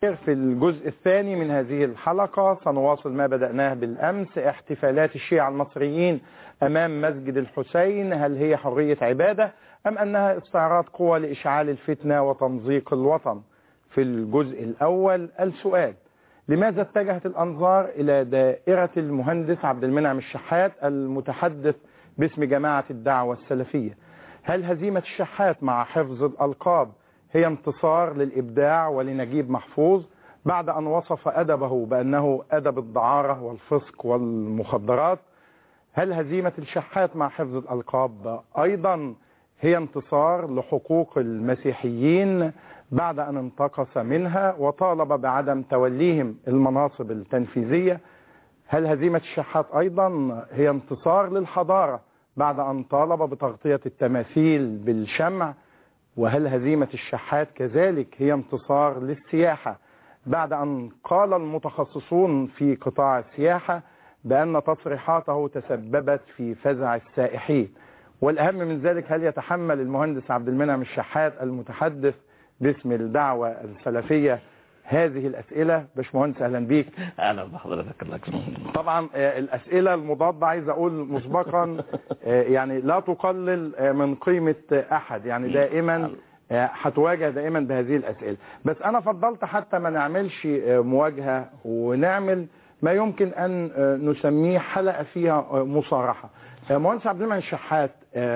في الجزء الثاني من هذه الحلقة سنواصل ما بدأناه بالأمس. احتفالات الشيعة المصريين أمام مسجد الحسين، هل هي حرية عبادة أم أنها استعراض قوى لإشعال الفتنة وتمزيق الوطن؟ في الجزء الأول السؤال: لماذا اتجهت الأنظار إلى دائرة المهندس عبد المنعم الشحات المتحدث باسم جماعة الدعوة السلفية؟ هل هزيمة الشحات مع حفظ الألقاب هي انتصار للإبداع ولنجيب محفوظ بعد أن وصف أدبه بأنه أدب الدعارة والفسق والمخدرات؟ هل هزيمة الشحات مع حفظ الألقاب أيضا هي انتصار لحقوق المسيحيين بعد أن انتقص منها وطالب بعدم توليهم المناصب التنفيذية؟ هل هزيمة الشحات أيضا هي انتصار للحضارة بعد أن طالب بتغطية التماثيل بالشمع؟ وهل هزيمة الشحات كذلك هي انتصار للسياحة بعد أن قال المتخصصون في قطاع السياحة بأن تصريحاته تسببت في فزع السائحين؟ والأهم من ذلك، هل يتحمل المهندس عبد المنعم الشحات المتحدث باسم الدعوة السلفية هذه الأسئلة؟ باشمهندس أهلا بيك. أهلا بحضرتك. الله يكرمك. طبعا الأسئلة المضادة عايز أقول مسبقا يعني لا تقلل من قيمة أحد، يعني دائما هتواجه دائما بهذه الأسئلة، بس أنا فضلت حتى ما نعملش مواجهة ونعمل ما يمكن أن نسميه حلقة فيها مصارحة. مهندس عبد المنعم الشحات،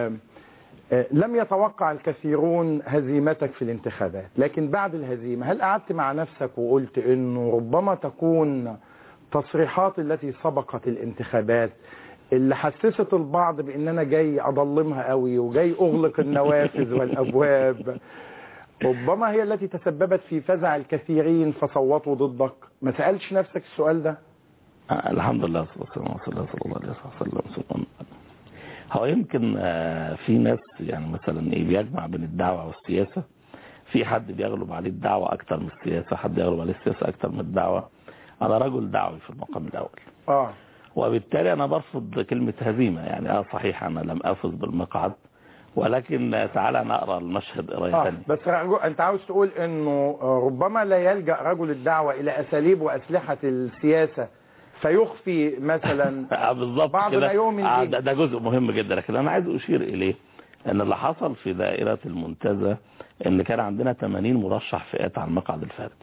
لم يتوقع الكثيرون هزيمتك في الانتخابات، لكن بعد الهزيمة هل قعدت مع نفسك وقلت انه ربما تكون تصريحات التي سبقت الانتخابات اللي حسست البعض بان انا جاي اضلمها قوي وجاي اغلق النوافذ والابواب ربما هي التي تسببت في فزع الكثيرين فصوتوا ضدك؟ ما سألتش نفسك السؤال ده؟ الحمد لله والصلاة والسلام على الله عليه وسلم. هو يمكن في ناس يعني مثلا ايه بيجمع بين الدعوة والسياسة. في حد بيغلب عليه الدعوة اكتر من السياسة، حد يغلب عليه السياسة اكتر من الدعوة. انا رجل دعوي في المقام الاول، وبالتالي انا برفض كلمة هزيمة. يعني صحيح انا لم افز بالمقعد، ولكن تعالى نقرأ المشهد قرايه ثانيه. بس انت عاوز تقول انه ربما لا يلجأ رجل الدعوة الى اساليب واسلحة السياسة فيخفي مثلا بالظبط بعض ما يؤمن به. ده جزء مهم جدا، لكن انا عايز اشير اليه ان اللي حصل في دائرة المنتزه ان كان عندنا 80 مرشح فئات على المقعد الفردي.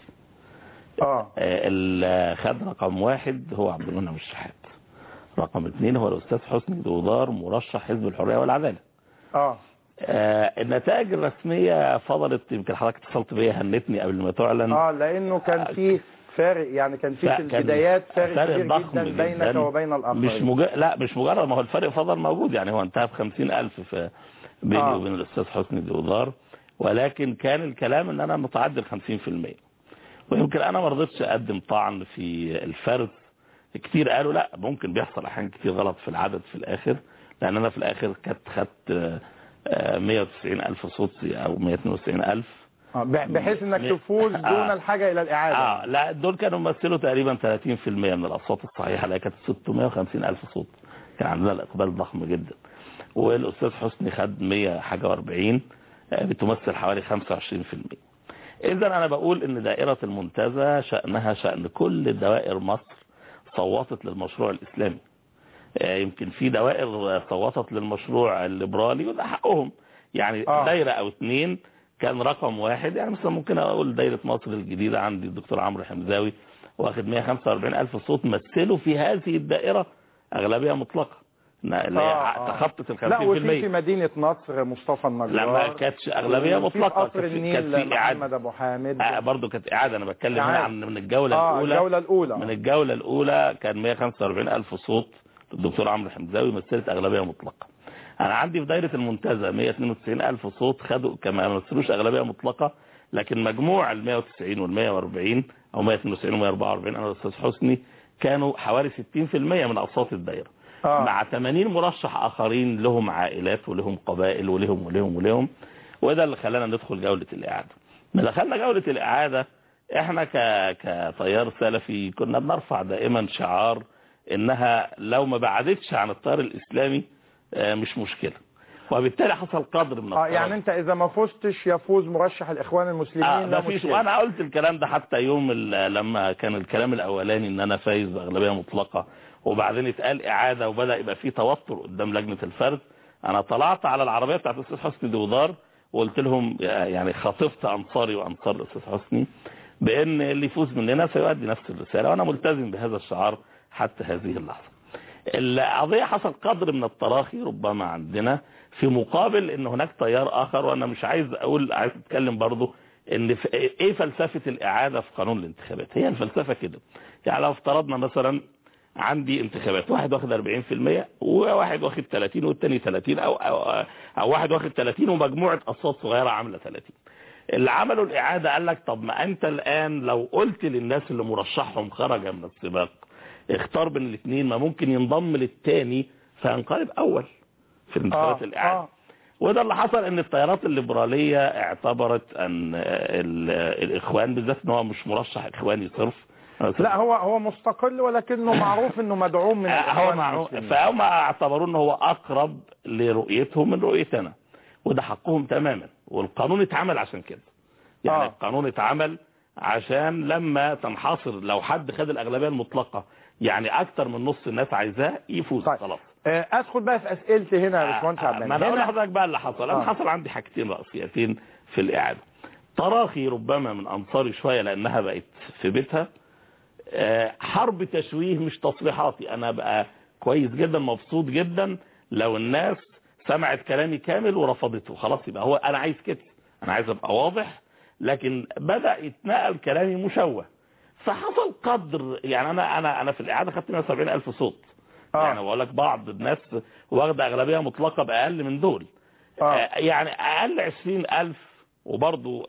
اللي خد رقم 1 هو عبد المنعم الشحات، رقم 2 هو الاستاذ حسني دوودار مرشح حزب الحرية والعدالة. النتائج الرسمية فضلت، يمكن حضرتك اتصلت بيا هنتني قبل ما تعلن. لانه كان في فارق، يعني كان في البدايات فارق كبير جدا بينك وبين الآخرين. مش مجرد، ما هو الفرق فضل موجود، يعني هو انتهى ب50,000 في بيني وبين الأستاذ حسني دوودار، ولكن كان الكلام ان انا متعدل 50%. ويمكن انا ما رضيتش اقدم طعن في الفرد. كتير قالوا لا، ممكن بيحصل احيان كتير غلط في العدد في الاخر، لان انا في الاخر خدت 190,000 صوت او 192,000، بحيث انك تفوز دون الحاجة الى الاعادة. لا، دول كانوا مثلوا تقريبا 30% من الاصوات الصحيحة، اللي كانت 650,000 صوت. كان عندنا الاقبال ضخم جدا. والاستاذ حسني خد 140، بتمثل حوالي 25%. اذا انا بقول ان دائرة المنتزه شأنها شأن كل دوائر مصر صوتت للمشروع الاسلامي. يمكن في دوائر صوتت للمشروع الليبرالي وده حقهم، يعني دايرة او 2 كان رقم 1. يعني مثلا ممكن اقول دايرة مصر الجديدة عندي الدكتور عمرو حمزاوي واخد 145,000 صوت، مثلوا في هذه الدائرة اغلبية مطلقة تخطت ال 50%. لا، وفي في مدينة نصر مصطفى النجار لما كانتش اغلبية مطلقة، في قصر النيل محمد ابو حامد برضه كانت اعادة. انا بتكلم هنا عن من الجولة الاولى. من الجولة الاولى كان 145,000 صوت الدكتور عمرو حمزاوي، مثلت اغلبية مطلقة. انا عندي في دايرة المنتزه 192,000 صوت خدوا كما مثلوش اغلبية مطلقة، لكن مجموع ال 190 وال 140 او 192 و 144 انا والاستاذ حسني كانوا حوالي 60% من اصوات الدايرة. مع 80 مرشح اخرين لهم عائلات ولهم قبائل ولهم. وده اللي خلانا ندخل جولة الاعادة. ما دخلنا جولة الاعادة احنا كتيار سلفي كنا بنرفع دائما شعار انها لو ما بعدتش عن التيار الاسلامي مش مشكلة. وبالتالي حصل قدر من يعني انت اذا ما فزتش يفوز مرشح الاخوان المسلمين. ما فيش. وانا قلت الكلام ده حتى يوم لما كان الكلام الاولاني ان انا فايز باغلبيه مطلقه، وبعدين اتقال اعاده وبدا يبقى في توتر قدام لجنه الفرز. انا طلعت على العربيه بتاعت الاستاذ حسني دودار وقلت لهم يعني خاطبت انصاري وانصار الاستاذ حسني بان اللي يفوز مننا سيؤدي نفس الرساله، وانا ملتزم بهذا الشعار حتى هذه اللحظه. القضيه حصل قدر من التراخي ربما عندنا، في مقابل ان هناك تيار اخر، وانا مش عايز اتكلم برضو ان ايه فلسفه الاعاده في قانون الانتخابات. هي الفلسفه كده، يعني لو افترضنا مثلا عندي انتخابات، واحد واخد 40% وواحد واخد 30 والتاني 30 او واحد واخد 30 ومجموعه اصوات صغيره عامله 30. اللي عملوا الاعاده قال لك طب ما انت الان لو قلت للناس اللي مرشحهم خرج من السباق اختار بين الاثنين، ما ممكن ينضم للثاني فينقلب اول في انتخابات الاعاده. وده اللي حصل، ان التيارات الليبراليه اعتبرت ان الاخوان بالذات ان هو مش مرشح اخواني صرف، لا هو مستقل ولكنه معروف انه مدعوم من الاخوان. فهم اعتبروا انه هو اقرب لرؤيتهم من رؤيتنا، وده حقهم تماما، والقانون اتعمل عشان كده. يعني القانون اتعمل عشان لما تنحصر، لو حد خد الاغلبيه المطلقه يعني اكتر من نص الناس عايزاه يفوز. طيب. خلاص ادخل بقى في اسئلتي هنا يا باشمهندس عبد المنعم. ما انا اقول لحضرتك بقى اللي حصل. انا حصل عندي حاجتين رئيسيتين في الاعاده. تراخي ربما من انصاري شويه لانها بقت في بيتها، حرب تشويه مش تصريحاتي. انا بقى كويس جدا مبسوط جدا لو الناس سمعت كلامي كامل ورفضته، خلاص يبقى هو انا عايز كده، انا عايز ابقى واضح. لكن بدأ يتنقل كلامي مشوه، فحصل قدر. يعني انا في الاعاده خدت 170,000 صوت. يعني بقول لك بعض الناس واخده اغلبيه مطلقه باقل من دول. يعني اقل 20,000، وبرضه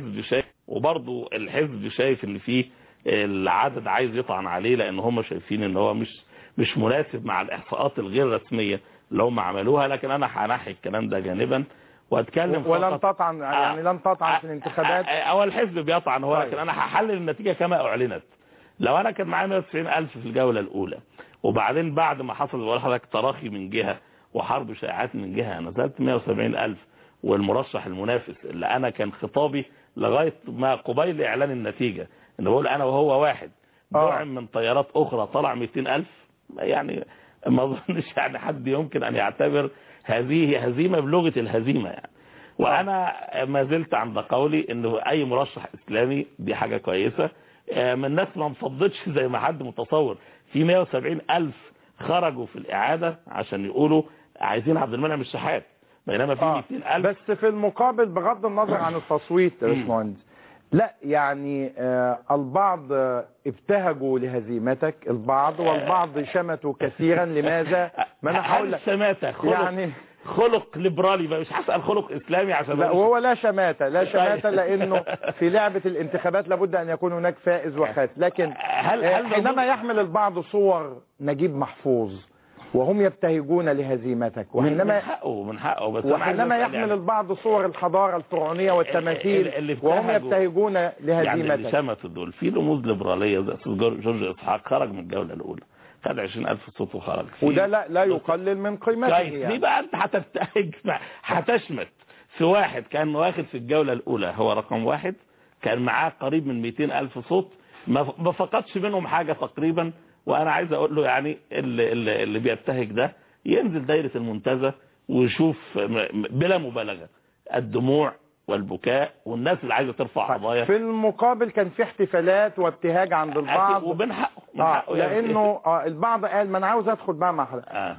الحزب شايف ان فيه العدد عايز يطعن عليه، لان هم شايفين ان هو مش مناسب مع الاحصاءات الغير رسميه اللي هم عملوها. لكن انا هنحي الكلام ده جانبا واتكلم ولن تطعن يعني لن تطعن في الانتخابات. اول الحزب بيطعن هو، لكن انا هحلل النتيجه كما اعلنت. لو انا كان معايا 190,000 في الجوله الاولى، وبعدين بعد ما حصل بقول لحضرتك تراخي من جهه وحرب شائعات من جهه، نزلت 170,000، والمرشح المنافس اللي انا كان خطابي لغايه ما قبيل اعلان النتيجه ان بقول انا وهو واحد، دعم من تيارات اخرى طلع 200,000، يعني ما اظنش يعني حد يمكن ان يعتبر هذه هزيمه بلغه الهزيمه يعني. وانا ما زلت عند قولي انه اي مرشح اسلامي دي حاجه كويسه. من الناس ما انفضتش زي ما حد متصور. في 170,000 خرجوا في الاعاده عشان يقولوا عايزين عبد المنعم الشحات، بينما في 200,000 بس في المقابل بغض النظر عن التصويت يا باشمهندس، لا يعني البعض ابتهجوا لهزيمتك، البعض والبعض شمتوا كثيرا. لماذا؟ ما انا هقول لك الشماته يعني خلق ليبرالي بقى، مش هسأل خلق اسلامي عشان لا، وهو لا شماتة لانه في لعبة الانتخابات لابد ان يكون هناك فائز وخاسر. لكن حينما يحمل البعض صور نجيب محفوظ وهم يبتهجون لهزيمتك، وحينما من حقه بس وحينما يحمل البعض صور الحضارة الفرعونية والتماثيل وهم يبتهجون لهزيمتك. يعني اللي شمتوا دول في رموز ليبرالية زي استاذ جورج اسحاق خرج من الجولة الأولى، خد 20,000 صوت وخرج، وده لا يقلل من قيمته. يعني. دي بقى انت هتبتهج، هتشمت في واحد كان واخد في الجولة الأولى هو رقم واحد، كان معاه قريب من 200,000 صوت، ما فقدش منهم حاجة تقريبا. وانا عايز اقول له يعني اللي بيبتهج ده ينزل دايرة المنتزه ويشوف بلا مبالغة الدموع والبكاء والناس اللي عايزة ترفع قضايا. في المقابل كان في احتفالات وابتهاج عند البعض، ومن حقه لانه البعض قال ما انا عاوز ادخل بقى مع حضرتك.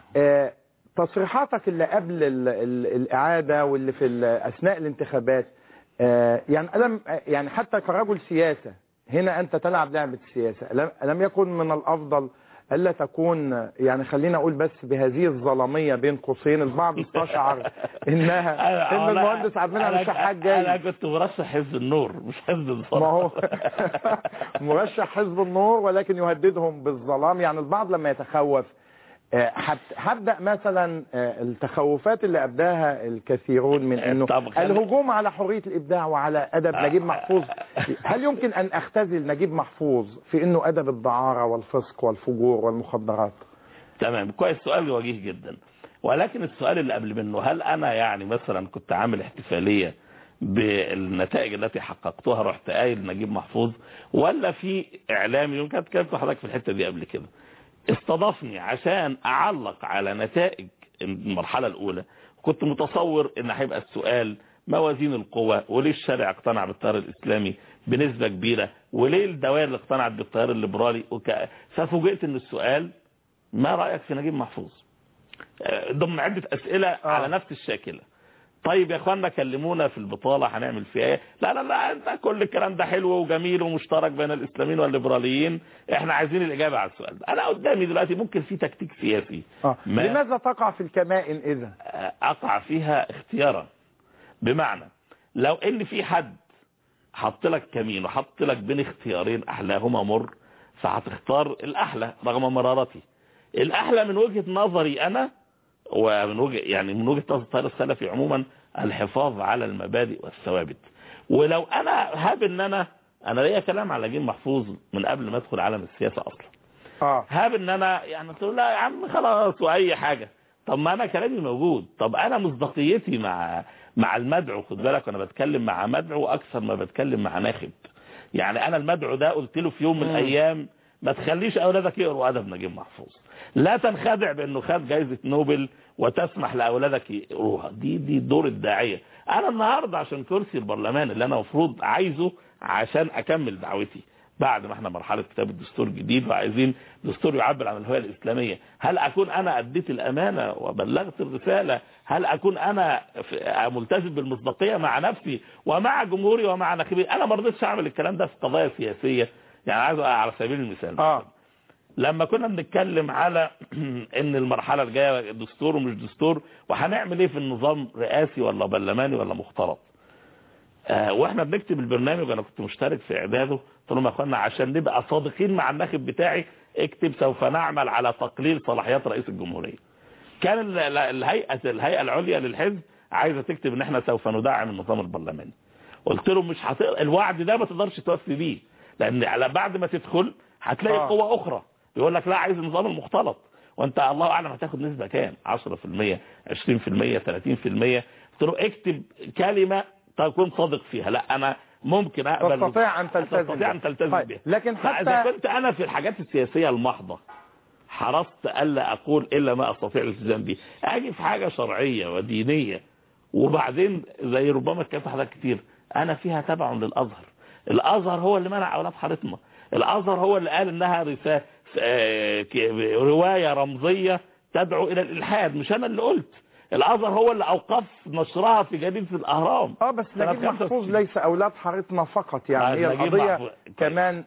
تصريحاتك اللي قبل الإعادة واللي في اثناء الانتخابات، يعني حتى كرجل سياسة هنا أنت تلعب لعبة السياسة، ألم يكن من الأفضل ألا تكون، يعني خلينا أقول بس بهذه الظلامية بين قوسين، البعض استشعر إن المهندس عبد المنعم الشحات جاي. أنا كنت مرشح حزب النور مش حزب الظلام. ما هو مرشح حزب النور ولكن يهددهم بالظلام. يعني البعض لما يتخوف، هبدأ مثلا التخوفات اللي أبداها الكثيرون من أنه الهجوم على حرية الإبداع وعلى أدب نجيب محفوظ. هل يمكن أن أختزل نجيب محفوظ في أنه أدب الدعارة والفسق والفجور والمخدرات؟ تمام، كويس، سؤال وجيه جدا. ولكن السؤال اللي قبل منه، هل انا يعني مثلا كنت عامل احتفالية بالنتائج التي حققتها رحت قايل نجيب محفوظ، ولا في اعلامي يمكن اتكلمت حضرتك في الحتة دي قبل كده استضافني عشان اعلق على نتائج المرحلة الاولى، كنت متصور ان هيبقى السؤال موازين القوى، وليه الشارع اقتنع بالتيار الاسلامي بنسبة كبيرة، وليه الدوائر اللي اقتنعت بالتيار الليبرالي ففوجئت ان السؤال ما رأيك في نجيب محفوظ ضمن عدة اسئلة على نفس الشاكلة. طيب يا اخوانا كلمونا في البطالة هنعمل فيها ايه؟ لا لا لا، انت كل الكلام ده حلو وجميل ومشترك بين الاسلاميين والليبراليين، احنا عايزين الاجابة على السؤال ده. انا قدامي دلوقتي ممكن في تكتيك سياسي. لماذا تقع في الكمائن اذا؟ اقع فيها اختيارا، بمعنى لو ان في حد حط لك كمين وحط لك بين اختيارين احلاهما مر، فهتختار الاحلى رغم مرارتي. الاحلى من وجهة نظري انا ومن وجهة يعني من وجهة نظر التيار السلفي عموما الحفاظ على المبادئ والثوابت. ولو انا هاب ان انا ليا كلام على نجيب محفوظ من قبل ما ادخل عالم السياسة اصلا. هاب ان انا يعني تقول لا يا عم خلاص واي حاجة، طب ما انا كلامي موجود، طب انا مصداقيتي مع المدعو، خد بالك انا بتكلم مع مدعو اكثر ما بتكلم مع ناخب. يعني انا المدعو ده قلت له في يوم من الايام ما تخليش اولادك يقروا ادب نجيب محفوظ، لا تنخدع بانه خد جائزة نوبل وتسمح لاولادك يقروها، دي دور الداعية. انا النهاردة عشان كرسي البرلمان اللي انا مفروض عايزه عشان اكمل دعوتي بعد ما احنا مرحلة كتاب الدستور جديد وعايزين دستور يعبر عن الهوية الإسلامية، هل أكون أنا أديت الأمانة وبلغت الرسالة؟ هل أكون أنا ملتزم بالمصداقية مع نفسي ومع جمهوري ومع نخبي؟ أنا ما رضيتش أعمل الكلام ده في قضايا سياسية. يعني عايز على سبيل المثال لما كنا بنتكلم على ان المرحلة الجاية دستور ومش دستور وهنعمل ايه في النظام رئاسي ولا برلماني ولا مختلط، واحنا بنكتب البرنامج وانا كنت مشترك في اعداده، قلت لهم يا اخوانا عشان نبقى صادقين مع الناخب بتاعي اكتب سوف نعمل على تقليل صلاحيات رئيس الجمهورية. كان الهيئة العليا للحزب عايزة تكتب ان احنا سوف ندعم النظام البرلماني. قلت لهم مش الوعد ده ما تقدرش توفي بيه، لان على بعد ما تدخل هتلاقي قوة اخرى يقول لك لا عايز النظام المختلط، وانت الله اعلم هتاخد نسبة كام، 10%، 20%، 30%. قلت له اكتب كلمة تكون صادق فيها، لا انا ممكن اقبل، تستطيع ان تلتزم بها. لكن حتى اذا كنت انا في الحاجات السياسية المحضة حرصت الا اقول الا ما استطيع الالتزام به، اجي في حاجة شرعية ودينية وبعدين زي ربما كانت حضرتك كتير انا فيها تبع للازهر. الازهر هو اللي منع اولاد حارتنا، الازهر هو اللي قال انها رواية رمزية تدعو الى الالحاد، مش انا اللي قلت. الازهر هو اللي اوقف نشرها في جريدة الاهرام. بس نجيب محفوظ ليس اولاد حارتنا فقط، يعني هي القضية كمان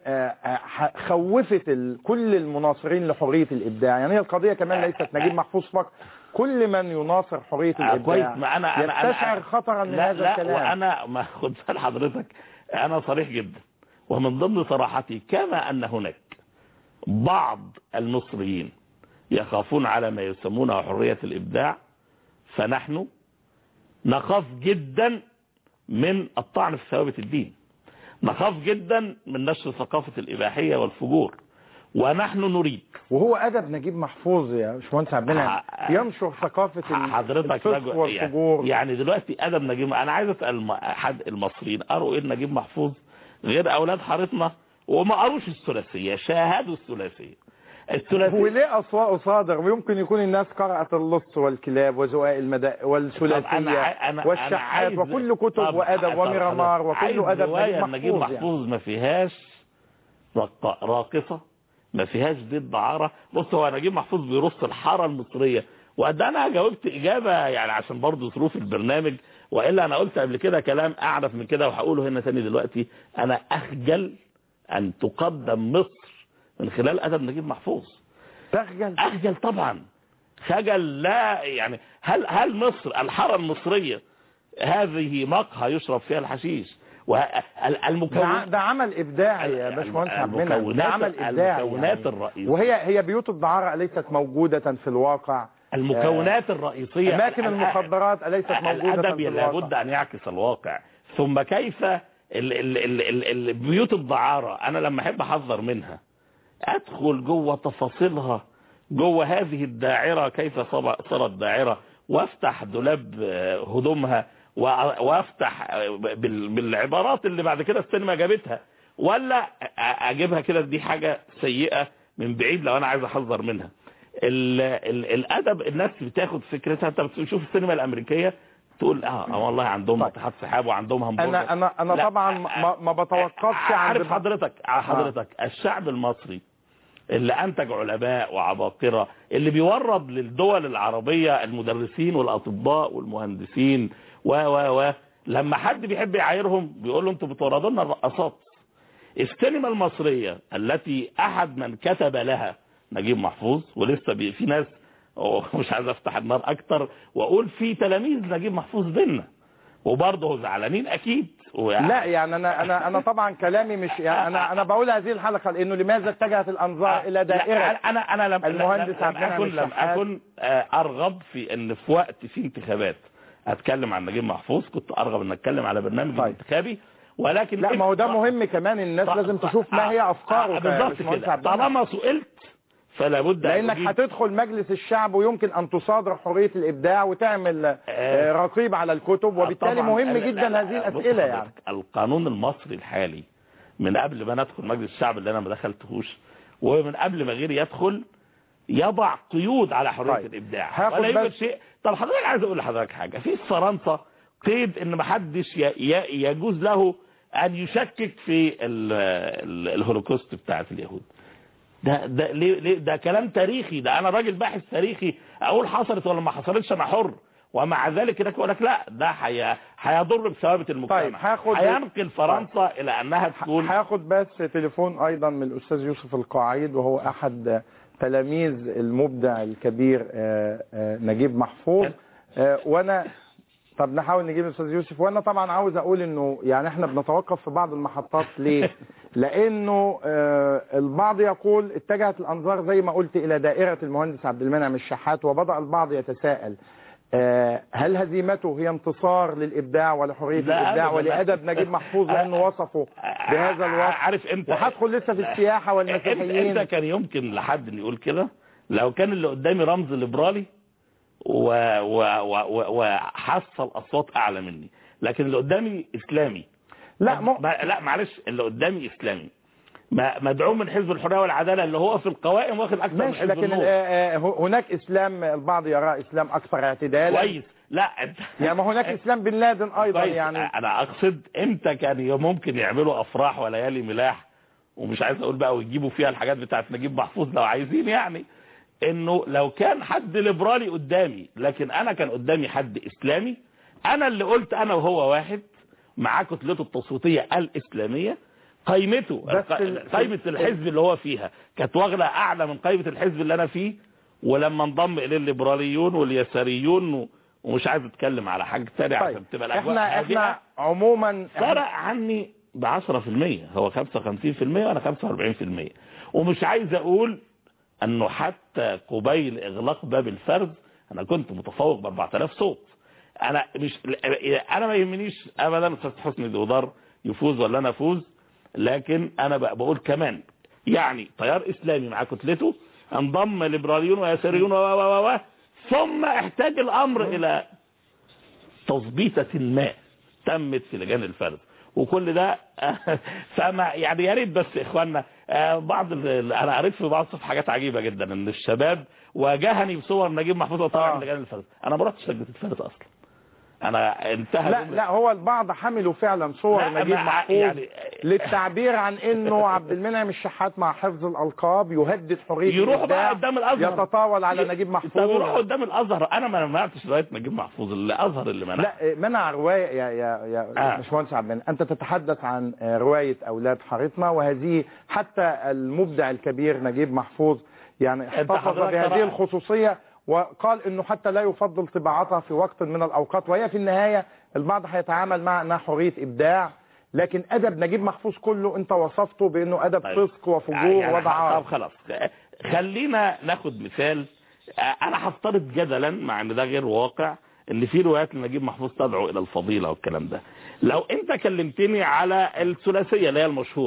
خوفت كل المناصرين لحرية الابداع. يعني هي القضية كمان ليست نجيب محفوظ فقط، كل من يناصر حرية الابداع يستشعر خطرا من هذا الكلام. وانا ما خد بال حضرتك انا صريح جدا، ومن ضمن صراحتي كما ان هناك بعض المصريين يخافون على ما يسمونه حرية الابداع، فنحن نخاف جدا من الطعن في ثوابت الدين، نخاف جدا من نشر ثقافة الإباحية والفجور، ونحن نريد. وهو أدب نجيب محفوظ يا باشمهندس عبد المنعم ينشر ثقافة الفسق والفجور. يعني دلوقتي أدب نجيب، أنا عايز أسأل أحد المصريين قروا إيه نجيب محفوظ غير أولاد حارتنا وما قروش الثلاثية، شاهدوا الثلاثية. وليه أصواء صادر؟ ويمكن يكون الناس قرأت اللص والكلاب وزواء المداء والثلاثية والشحات وكل كتب وأدب وميرامار وكل أدب نجيب محفوظ ما فيهاش راقصة، ما فيهاش بيت دعارة. بص هو نجيب محفوظ بيرص الحارة المصرية، وقد أنا جاوبت إجابة يعني عشان برضو ظروف البرنامج، وإلا أنا قلت قبل كده كلام أعرف من كده وهقوله هنا تاني دلوقتي. أنا أخجل أن تقدم مصر من خلال أدب نجيب محفوظ. أخجل طبعا، خجل. لا يعني هل مصر الحارة المصرية هذه مقهى يشرب فيها الحشيش؟ ده عمل إبداعي يا باشمهندس عبد المنعم، ده عمل إبداعي. المكونات الرئيسية وهي بيوت الدعارة أليست موجودة في الواقع؟ المكونات الرئيسية أماكن المخدرات أليست موجودة الأدب في الواقع؟ لابد أن يعكس الواقع. ثم كيف بيوت الدعارة أنا لما أحب أحذر منها أدخل جوه تفاصيلها جوه هذه الداعرة كيف صارت داعرة، وافتح دولاب هدومها وافتح بالعبارات اللي بعد كده السينما جابتها، ولا اجيبها كده دي حاجة سيئة من بعيد لو انا عايز احذر منها. الادب الناس بتاخد فكرتها، انت بتشوف السينما الامريكيه تقول والله عندهم ناطحات سحاب وعندهم همبرجر. انا طبعا ما بتوقفش عارف حضرتك الشعب المصري اللي انتج علماء وعباقرة، اللي بيورد للدول العربية المدرسين والاطباء والمهندسين لما حد بيحب يعايرهم بيقول له انتوا بتوردوا لنا الرقصات. السينما المصرية التي احد من كتب لها نجيب محفوظ، ولسه في ناس مش عايز افتح النار اكتر واقول في تلاميذ نجيب محفوظ بينا وبرضه زعلانين اكيد. لا يعني انا طبعا كلامي مش يعني انا بقول هذه الحلقه لانه لماذا اتجهت الانظار الى دائره انا المهندس عبد المنعم لم اكن ارغب في ان في وقت في انتخابات اتكلم عن نجيب محفوظ، كنت ارغب ان اتكلم على برنامج انتخابي، ولكن لا ما هو ده مهم كمان، الناس لازم تشوف ما هي افكاره. بالظبط كده، طالما سئلت فلا بد لانك هتدخل مجلس الشعب ويمكن ان تصادر حرية الابداع وتعمل رقيب على الكتب، وبالتالي مهم جدا هذه الاسئلة. يعني القانون المصري الحالي من قبل ما ندخل مجلس الشعب اللي انا ما دخلتهوش، ومن قبل ما غيري يدخل، يضع قيود على حرية الابداع ولا يوجد شيء. طب حضرتك عايز اقول لحضرتك حاجة، في فرنسا قيد ان ما حدش يجوز له ان يشكك في الهولوكوست بتاعت اليهود. ده ليه ده كلام تاريخي، ده انا راجل باحث تاريخي، اقول حصلت ولا ما حصلتش انا حر، ومع ذلك هناك يقول لك لا ده هيضر بثوابت المجتمع، هينقل فرنسا الى انها تكون. هاخد بس تليفون ايضا من الاستاذ يوسف القاعيد، وهو احد تلاميذ المبدع الكبير نجيب محفوظ. وانا طب نحاول نجيب الاستاذ يوسف. وانا طبعا عاوز اقول انه يعني احنا بنتوقف في بعض المحطات ليه؟ لانه البعض يقول اتجهت الانظار زي ما قلت الى دائرة المهندس عبد المنعم الشحات، وبدأ البعض يتساءل هل هزيمته هي انتصار للابداع ولحرية الابداع ولادب نجيب محفوظ لانه وصفه بهذا الوصف؟ عارف انت وهدخل لسه في السياحة والمسيحيين. انت كان يمكن لحد ان يقول كده لو كان اللي قدامي رمز ليبرالي وحصل اصوات اعلى مني، لكن اللي قدامي اسلامي. لا معلش، اللي قدامي اسلامي مدعوم من حزب الحريه والعداله اللي هو في القوائم واخد اكثر من حزب لكن هناك اسلام البعض يرى اسلام اكثر اعتدالا. كويس. لا يعني ما هناك اسلام بن لادن ايضا. يعني انا اقصد امتى كان ممكن يعملوا افراح وليالي ملاح، ومش عايز اقول بقى ويجيبوا فيها الحاجات بتاعت نجيب محفوظ لو عايزين، يعني انه لو كان حد ليبرالي قدامي لكن انا كان قدامي حد اسلامي، انا اللي قلت انا وهو واحد مع كتلته التصويتيه الاسلاميه، قيمته قيمه الحزب اللي هو فيها كانت واغله اعلى من قيمه الحزب اللي انا فيه، ولما انضم اليه الليبراليون واليساريون ومش عايز اتكلم على حاجه ثانيه عشان تبقى الاجواء احنا عموما فرق عني ب 10%، هو 55% وانا 45%، ومش عايز اقول انه حتى قبيل اغلاق باب الفرز انا كنت متفوق ب 4000 صوت. انا ما يهمنيش ابدا استاذ حسني دودار يفوز ولا انا افوز، لكن انا بقول كمان يعني تيار اسلامي مع كتلته انضم ليبراليون ويساريون ثم احتاج الامر الى تظبيطه ما تمت في لجان الفرز، وكل ده فما يعني يا ريت بس اخواننا بعض انا قريت في بعض حاجات عجيبه جدا ان الشباب واجهني بصور نجيب محفوظ وطالع من لجان الفرز. انا ما رحتش لجنه الفرز اصلا، انا انتهى. لا هو البعض حملوا فعلا صور نجيب محفوظ يعني للتعبير عن انه عبد المنعم الشحات مع حفظ الالقاب يهدد حريه يروحوا بقى قدام الازهر يتطاول على نجيب محفوظ. طب يروحوا قدام الازهر، انا ما منعتش روايه نجيب محفوظ، الازهر اللي منع. لا منع روايه يا باشمهندس عبد المنعم، انت تتحدث عن روايه اولاد حارتنا، وهذه حتى المبدع الكبير نجيب محفوظ يعني احتفظ بهذه الخصوصيه، وقال انه حتى لا يفضل طباعتها في وقت من الاوقات، وهي في النهاية البعض هيتعامل مع انها حرية ابداع، لكن ادب نجيب محفوظ كله انت وصفته بانه ادب فسق وفجور وضعاف. طب خلاص خلينا ناخد مثال. انا هفترض جدلا مع ان ده غير واقع ان في روايات لنجيب محفوظ تدعو الى الفضيلة والكلام ده. لو انت كلمتني على الثلاثية اللي هي المشهورة دي،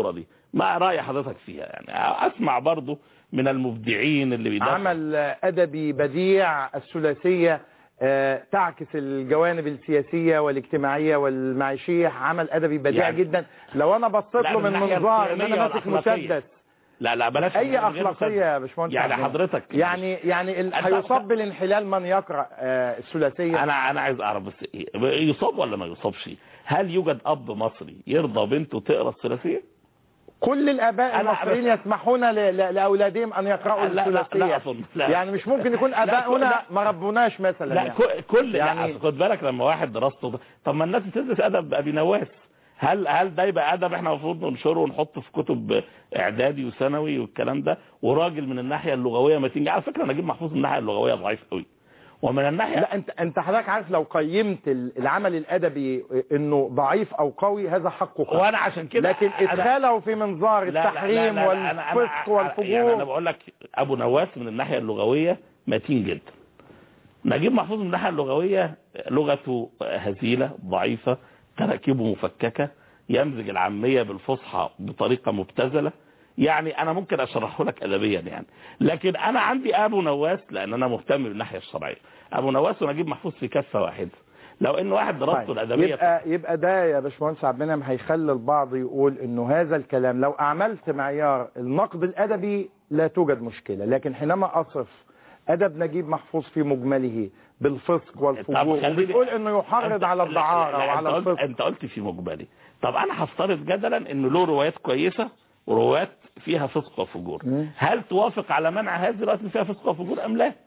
ما رأي حضرتك فيها؟ يعني اسمع برضو من المبدعين اللي بيدافعوا. عمل أدبي بديع، الثلاثية تعكس الجوانب السياسية والاجتماعية والمعيشية، عمل أدبي بديع يعني جدا. لو أنا بصيت له من منظار إن أنا ماسك مسدس، لا بلاش أي أخلاقية يا باشمهندس؟ يعني حضرتك يعني هيصاب بالانحلال من يقرأ الثلاثية. أنا عايز أعرف بس يصاب ولا ما يصابش؟ هل يوجد أب مصري يرضى بنته تقرأ الثلاثية؟ كل الآباء المصريين يسمحون لأولادهم أن يقرأوا الثلاثية. يعني مش ممكن يكون آباؤنا ما ربوناش مثلا. لا يعني كل يعني خد بالك لما واحد دراسته، طب ما الناس بتدرس أدب أبي نواس، هل ده يبقى أدب احنا المفروض ننشره ونحطه في كتب إعدادي وثانوي والكلام ده؟ وراجل من الناحية اللغوية ما تيجي، على فكرة نجيب محفوظ من الناحية اللغوية ضعيف قوي، ومن الناحية لا انت حضرتك عارف لو قيمت العمل الادبي انه ضعيف او قوي هذا حقه، وانا عشان كده لكن ادخاله في منظار التحريم والفسق والفجور. يعني انا بقول لك ابو نواس من الناحيه اللغويه متين جدا، نجيب محفوظ من الناحيه اللغويه لغته هزيله ضعيفه، تراكيبه مفككه، يمزج العاميه بالفصحى بطريقه مبتذله. يعني انا ممكن اشرحه لك ادبيا يعني، لكن انا عندي ابو نواس لان انا مهتم بالناحيه الشرعيه، ابو نواس ونجيب محفوظ في كفه واحده. لو ان واحد دراسته الادبيه يبقى ده يا باشمهندس عبد المنعم هيخلي البعض يقول انه هذا الكلام لو اعملت معيار النقد الادبي لا توجد مشكله، لكن حينما اصف ادب نجيب محفوظ في مجمله بالفسق والفجور بتقول انه يحرض على الدعاره وعلى الفسق. انت قلت في مجمله، طب انا هفترض جدلا انه له روايات كويسه وروايات فيها فسق وفجور، هل توافق على منع هذه الروايات اللي فيها فسق وفجور ام لا؟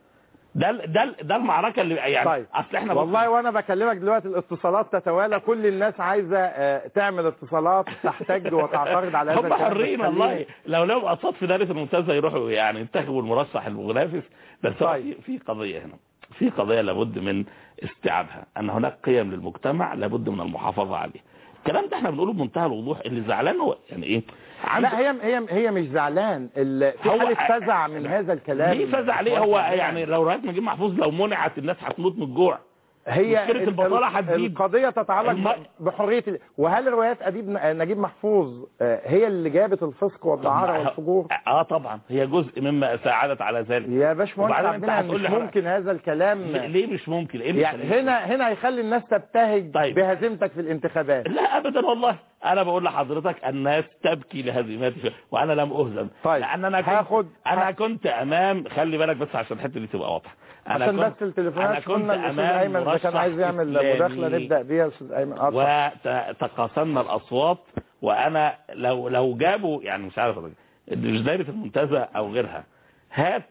ده المعركه اللي يعني طيب. اصل احنا والله وانا بكلمك دلوقتي الاتصالات تتوالى، كل الناس عايزه تعمل اتصالات تحتج وتعترض على هذا هم حرين والله، لو لهم اصوات في دائره الممتازه يروحوا يعني ينتخبوا المرشح المنافس. بس طيب. في قضيه هنا، في قضيه لابد من استيعابها، ان هناك قيم للمجتمع لابد من المحافظه عليها. الكلام ده احنا بنقوله بمنتهى الوضوح، اللي زعلان هو يعني ايه؟ لا هي مش زعلان، في حاله فزع من هذا الكلام. ليه فزع ليه؟ هو يعني لو روايات نجيب محفوظ لو منعت الناس هتموت من الجوع، هي البطاله هتزيد. القضيه تتعلق بحريه هل روايات نجيب محفوظ هي اللي جابت الفسق والدعاره والفجور؟ طبعا هي جزء مما ساعدت على ذلك يا باشمهندس. مش ممكن هذا الكلام. ليه مش ممكن؟ يعني هنا هيخلي الناس تبتهج طيب. بهزيمتك في الانتخابات. لا ابدا والله، انا بقول لحضرتك الناس تبكي لهزيمتي وانا لم اهزم. طيب. لان انا كنت امام، خلي بالك بس عشان الحته دي تبقى واضحه، عشان بس التليفونات كنا الاستاذ ايمن ده كان عايز يعمل مداخله نبدا بيها. استاذ ايمن وتقاسمنا الاصوات، وانا لو جابوا يعني مش عارف مش دايره المنتزه او غيرها، هات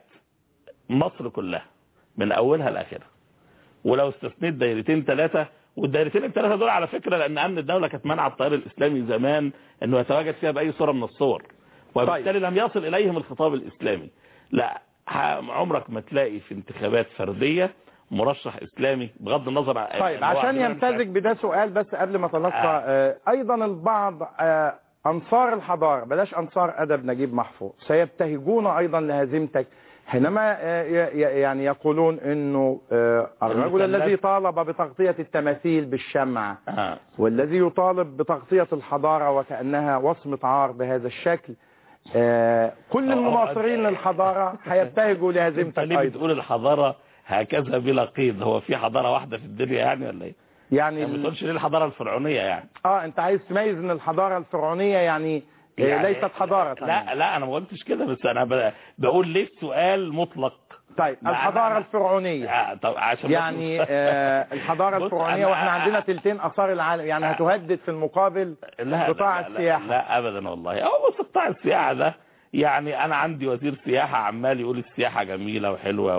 مصر كلها من اولها لاخرها، ولو استثنيت دايرتين ثلاثه، والدايرتين الثلاثه دول على فكره لان امن الدوله كانت منع التيار الاسلامي زمان انه يتواجد فيها باي صوره من الصور، وبالتالي لم يصل اليهم الخطاب الاسلامي. لا عمرك ما تلاقي في انتخابات فرديه مرشح اسلامي بغض النظر عن طيب عشان يمتزج بده سؤال بس قبل ما تلقى ايضا البعض انصار الحضاره، بلاش انصار ادب نجيب محفوظ، سيبتهجون ايضا لهزيمتك حينما يعني يقولون انه الرجل الذي طالب بتغطيه التماثيل بالشمع والذي يطالب بتغطيه الحضاره وكانها وصمه عار بهذا الشكل، كل المناصرين للحضاره هيبتهجوا لهزيمتك ايضا. بتقول الحضاره هكذا بلا قيد، هو في حضاره واحده في الدنيا يعني ولا ايه؟ يعني ما تقولش ليه الحضاره الفرعونيه يعني؟ انت عايز تميز ان الحضاره الفرعونيه يعني ليست حضاره. لا انا ما قلتش كده، بس انا بقول ليه السؤال مطلق. طيب الحضاره الفرعونيه طب عشان يعني الحضاره الفرعونيه واحنا عندنا تلتين اثار العالم، يعني هتهدد في المقابل قطاع السياحه؟ لا ابدا والله. بص قطاع السياحه ده يعني انا عندي وزير سياحه عمال يقول السياحه جميله وحلوه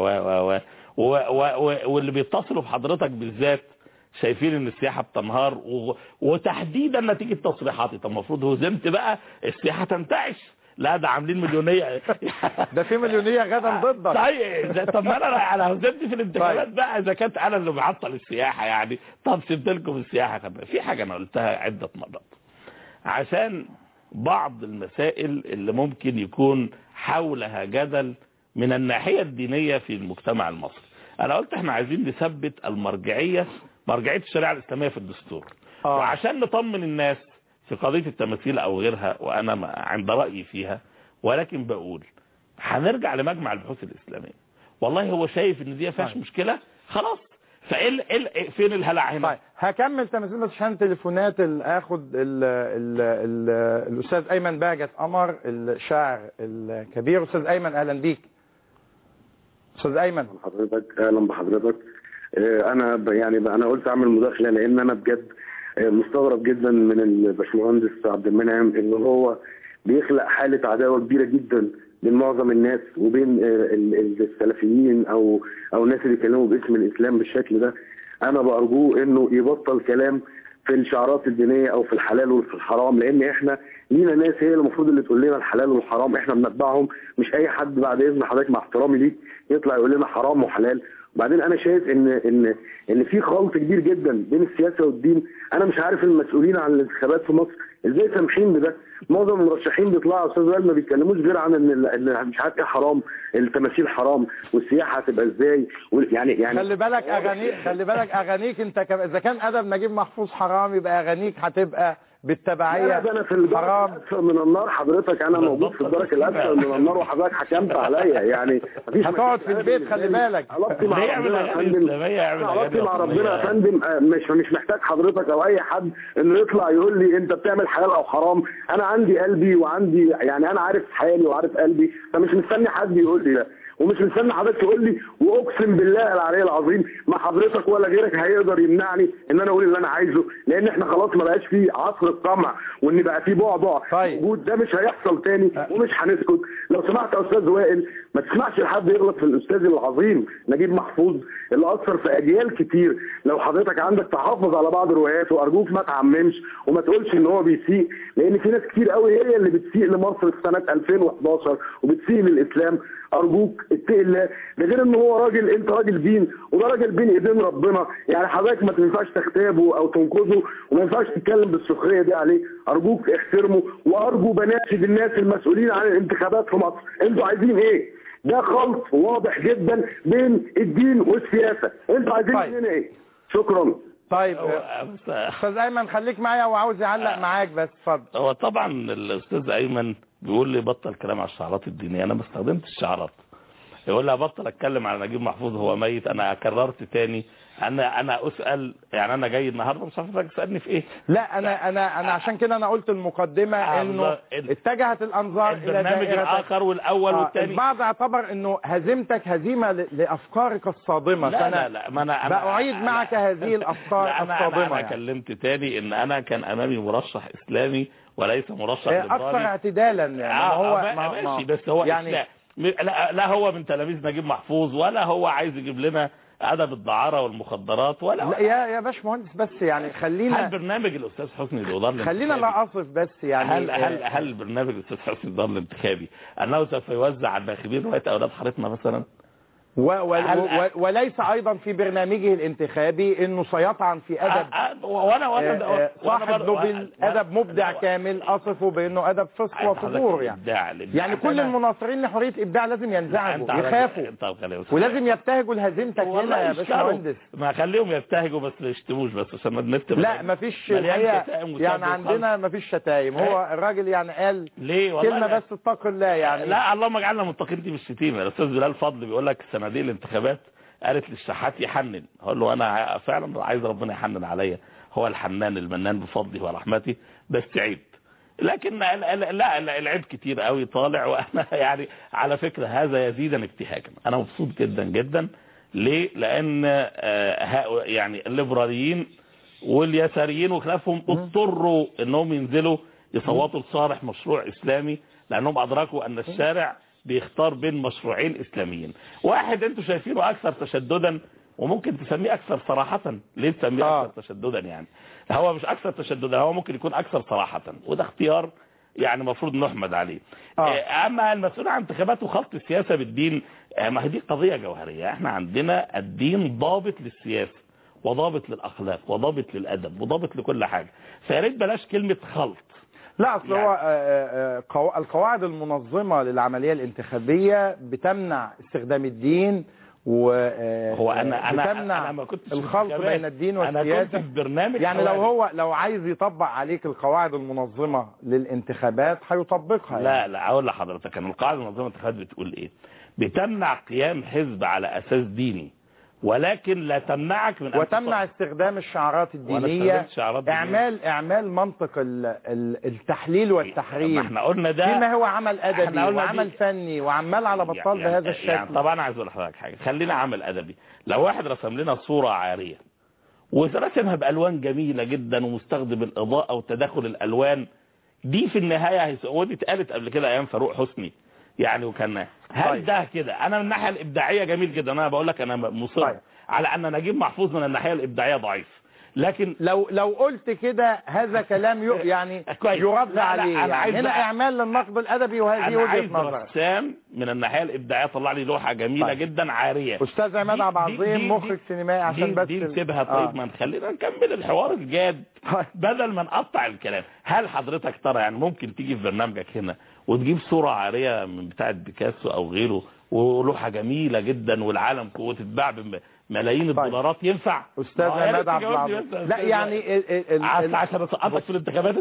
واللي بيتصلوا بحضرتك بالذات شايفين ان السياحه بتنهار، وتحديدا نتيجه تصريحاتي. طب المفروض هزمت بقى السياحه تنتعش، لا ده عاملين مليونيه ده في مليونيه غدا ضدك. طيب طب ما انا هزمت في الانتخابات بقى اذا كانت انا اللي بعطل السياحه يعني. طب سبت لكم السياحه. في حاجه انا قلتها عده مرات عشان بعض المسائل اللي ممكن يكون حولها جدل من الناحيه الدينيه في المجتمع المصري. انا قلت احنا عايزين نثبت مرجعيه الشريعه الاسلاميه في الدستور، وعشان نطمن الناس في قضية التماثيل او غيرها، وانا عند رأيي فيها، ولكن بقول هنرجع لمجمع البحوث الإسلامية. والله هو شايف ان دي فيهاش مشكلة، خلاص. فين الهلع هنا؟ طيب هكمل تماثيل بس عشان تليفونات. اخد الاستاذ ايمن باجت قمر الشاعر الكبير. استاذ ايمن اهلا بيك. استاذ ايمن. حضرتك اهلا بحضرتك. انا قلت اعمل مداخله لان انا بجد مستغرب جدا من الباشمهندس عبد المنعم ان هو بيخلق حاله عداوه كبيره جدا بين معظم الناس وبين السلفيين او الناس اللي بيتكلموا باسم الاسلام بالشكل ده. انا بارجوه انه يبطل كلام في الشعارات الدينيه او في الحلال وفي الحرام، لان احنا لينا ناس هي المفروض اللي تقول لنا الحلال والحرام، احنا بنتبعهم، مش اي حد بعد اذن حضرتك مع احترامي ليك يطلع يقول لنا حرام وحلال. وبعدين انا شايف ان في خلط كبير جدا بين السياسه والدين. انا مش عارف المسؤولين عن الانتخابات في مصر ازاي سامحين بده. معظم المرشحين بيطلعوا استاذ وائل ما بيتكلموش غير عن ان مش عارف ايه حرام، التماثيل حرام، والسياحه هتبقى ازاي، يعني خلي بالك اغانيك انت اذا كان ادب نجيب محفوظ حرام يبقى اغانيك هتبقى بالتبعيه انا في الدرجه الاسفل من النار حضرتك، انا موجود في الدرجه الاسفل من النار وحضرتك حكمت عليا. يعني مفيش هتقعد في البيت. خلي بالك علاقتي مع ربنا يا فندم، علاقتي مع ربنا يا فندم مش محتاج حضرتك او اي حد انه يطلع يقول لي انت بتعمل حلال او حرام. انا عندي قلبي وعندي يعني انا عارف حالي وعارف قلبي، فمش مستني حد يقول لي ده، ومش مستني حضرتك تقول لي. واقسم بالله العلي العظيم ما حضرتك ولا غيرك هيقدر يمنعني ان انا اقول اللي انا عايزه، لان احنا خلاص ما بقاش فيه عصر الطمع وان بقى فيه بعبع موجود. ده مش هيحصل تاني ومش هنسكت. لو سمحت يا استاذ وائل ما تسمعش لحد يغلط في الاستاذ العظيم نجيب محفوظ اللي اثر في اجيال كتير. لو حضرتك عندك تحفظ على بعض رواياته ارجوك ما تعممش وما تقولش ان هو بيسيء، لان في ناس كتير قوي هي اللي بتسيء لمصر في سنه 2011 وبتسيء للاسلام. ارجوك اتقي الله. ده غير ان هو راجل، انت راجل دين وده راجل بين ايدين ربنا، يعني حضرتك ما تنفعش تغتابه او تنقذه وما ينفعش تتكلم بالسخريه دي عليه. ارجوك احترمه. وارجو بناشد الناس المسؤولين عن الانتخابات في مصر، انتوا عايزين ايه؟ ده خلط واضح جدا بين الدين والسياسه، انتوا عايزين مننا ايه؟ شكرا. طيب استاذ ايمن خليك معايا وعاوز يعلق معاك بس اتفضل. هو طبعا الاستاذ ايمن بيقول لي بطل كلام على الشعارات الدينيه. انا ما استخدمتش الشعارات. يقول لي بطل اتكلم على نجيب محفوظ هو ميت. انا كررت تاني انا اسال، يعني انا جاي النهارده مش عارف تسالني في ايه. لا انا عشان كده انا قلت المقدمه انه اتجهت الانظار الى البرنامج الاخر والاول والثاني. البعض اعتبر انه هزيمتك هزيمه لافكارك الصادمه. لا ما انا باعيد معك هذه الافكار الصادمه. انا كلمت تاني ان انا كان امامي مرشح اسلامي وليس مرشح ليبرالي اكثر اعتدالا. يعني هو ماشي بس هو يعني لا هو من تلاميذ نجيب محفوظ ولا هو عايز يجيب لنا ادب الدعاره والمخدرات ولا لا يا باشمهندس بس يعني خلينا. هل برنامج الاستاذ حسني دولار خلينا لا اصف بس يعني هل برنامج الاستاذ حسني دولار الانتخابي انه سوف يوزع على الناخبين روايه اولاد حارتنا مثلا؟ وليس ايضا في برنامجه الانتخابي انه سيطعن في ادب صاحب نوبل ادب مبدع كامل اصفه بانه ادب فسق وفجور. يعني كل المناصرين لحريه ابداع لازم ينزعجوا يخافوا ولازم يبتهجوا لهزيمتك هنا يا باشمهندس. ما خليهم يبتهجوا بس ما يشتموش بس عشان النت لا مفيش يعني عندنا مفيش شتايم. هو الراجل يعني قال كلمه بس اتق الله يعني. لا اللهم اجعلنا متقين دي بالشتيمه. الاستاذ بلال فضل بيقول لك دي الانتخابات قالت للشحات يحنن. هقول له انا فعلا عايز ربنا يحنن عليا، هو الحنان المنان بفضله ورحمته، بس عيب. لكن لا العيب كتير قوي طالع. وانا يعني على فكره هذا يزيدني ابتهاجا. انا مبسوط جدا جدا. ليه؟ لان يعني الليبراليين واليساريين وخلافهم اضطروا انهم ينزلوا يصوتوا لصالح مشروع اسلامي لانهم ادركوا ان الشارع بيختار بين مشروعين اسلاميين. واحد انتوا شايفينه اكثر تشددا وممكن تسميه اكثر صراحة. ليه تسميه اكثر تشددا؟ يعني هو مش اكثر تشددا، هو ممكن يكون اكثر صراحة، وده اختيار يعني المفروض نحمد عليه. اما المسؤول عن انتخابات وخلط السياسة بالدين، ما هي دي قضية جوهرية. احنا عندنا الدين ضابط للسياسة وضابط للاخلاق وضابط للادب وضابط لكل حاجة. فيا ريت بلاش كلمة خلط. لا اصل هو القواعد المنظمة للعملية الانتخابية بتمنع استخدام الدين هو أنا ما كنتش الخلط بين الدين والسياسة. أنا كنت في برنامج يعني لو عايز يطبق عليك القواعد المنظمة للانتخابات هيطبقها. لا أقول لحضرتك أن القواعد المنظمة للانتخابات بتقول إيه؟ بتمنع قيام حزب على أساس ديني، ولكن لا تمنعك من وتمنع استخدام الشعارات الدينية، اعمال منطق التحليل والتحريم. احنا قلنا ده فيما هو عمل ادبي وعمل فني وعمال على بطال بهذا الشكل. يعني طبعا عايز اقول لحضرتك حاجه، خلينا عمل ادبي. لو واحد رسم لنا صوره عاريه ورسمها بالوان جميله جدا ومستخدم الاضاءه وتداخل الالوان، دي في النهايه ودي اتقالت قبل كده ايام فاروق حسني يعني، وكان هل ده كده؟ انا من الناحيه الابداعيه جميل جدا، انا بقول لك انا مصر على ان نجيب محفوظ من الناحيه الابداعيه ضعيف، لكن لو قلت كده هذا كلام يعني يرد عليه. يعني هنا اعمال للنقد الادبي، وهذه وجهه نظر. رسام من الناحيه الابداعيه طلع لي لوحه جميله جدا عاريه. استاذ عماد عبد العظيم مخرج سينمائي، عشان بس دي نسيبها. طيب ما نخلينا نكمل الحوار الجاد بدل ما نقطع الكلام. هل حضرتك ترى يعني ممكن تيجي في برنامجك هنا وتجيب صوره عاريه من بتاعه بيكاسو او غيره ولوحه جميله جدا والعالم وتتباع بملايين الدولارات؟ ينفع؟ استاذ عماد عبد العظيم لا يعني عشان اسقطك في الانتخابات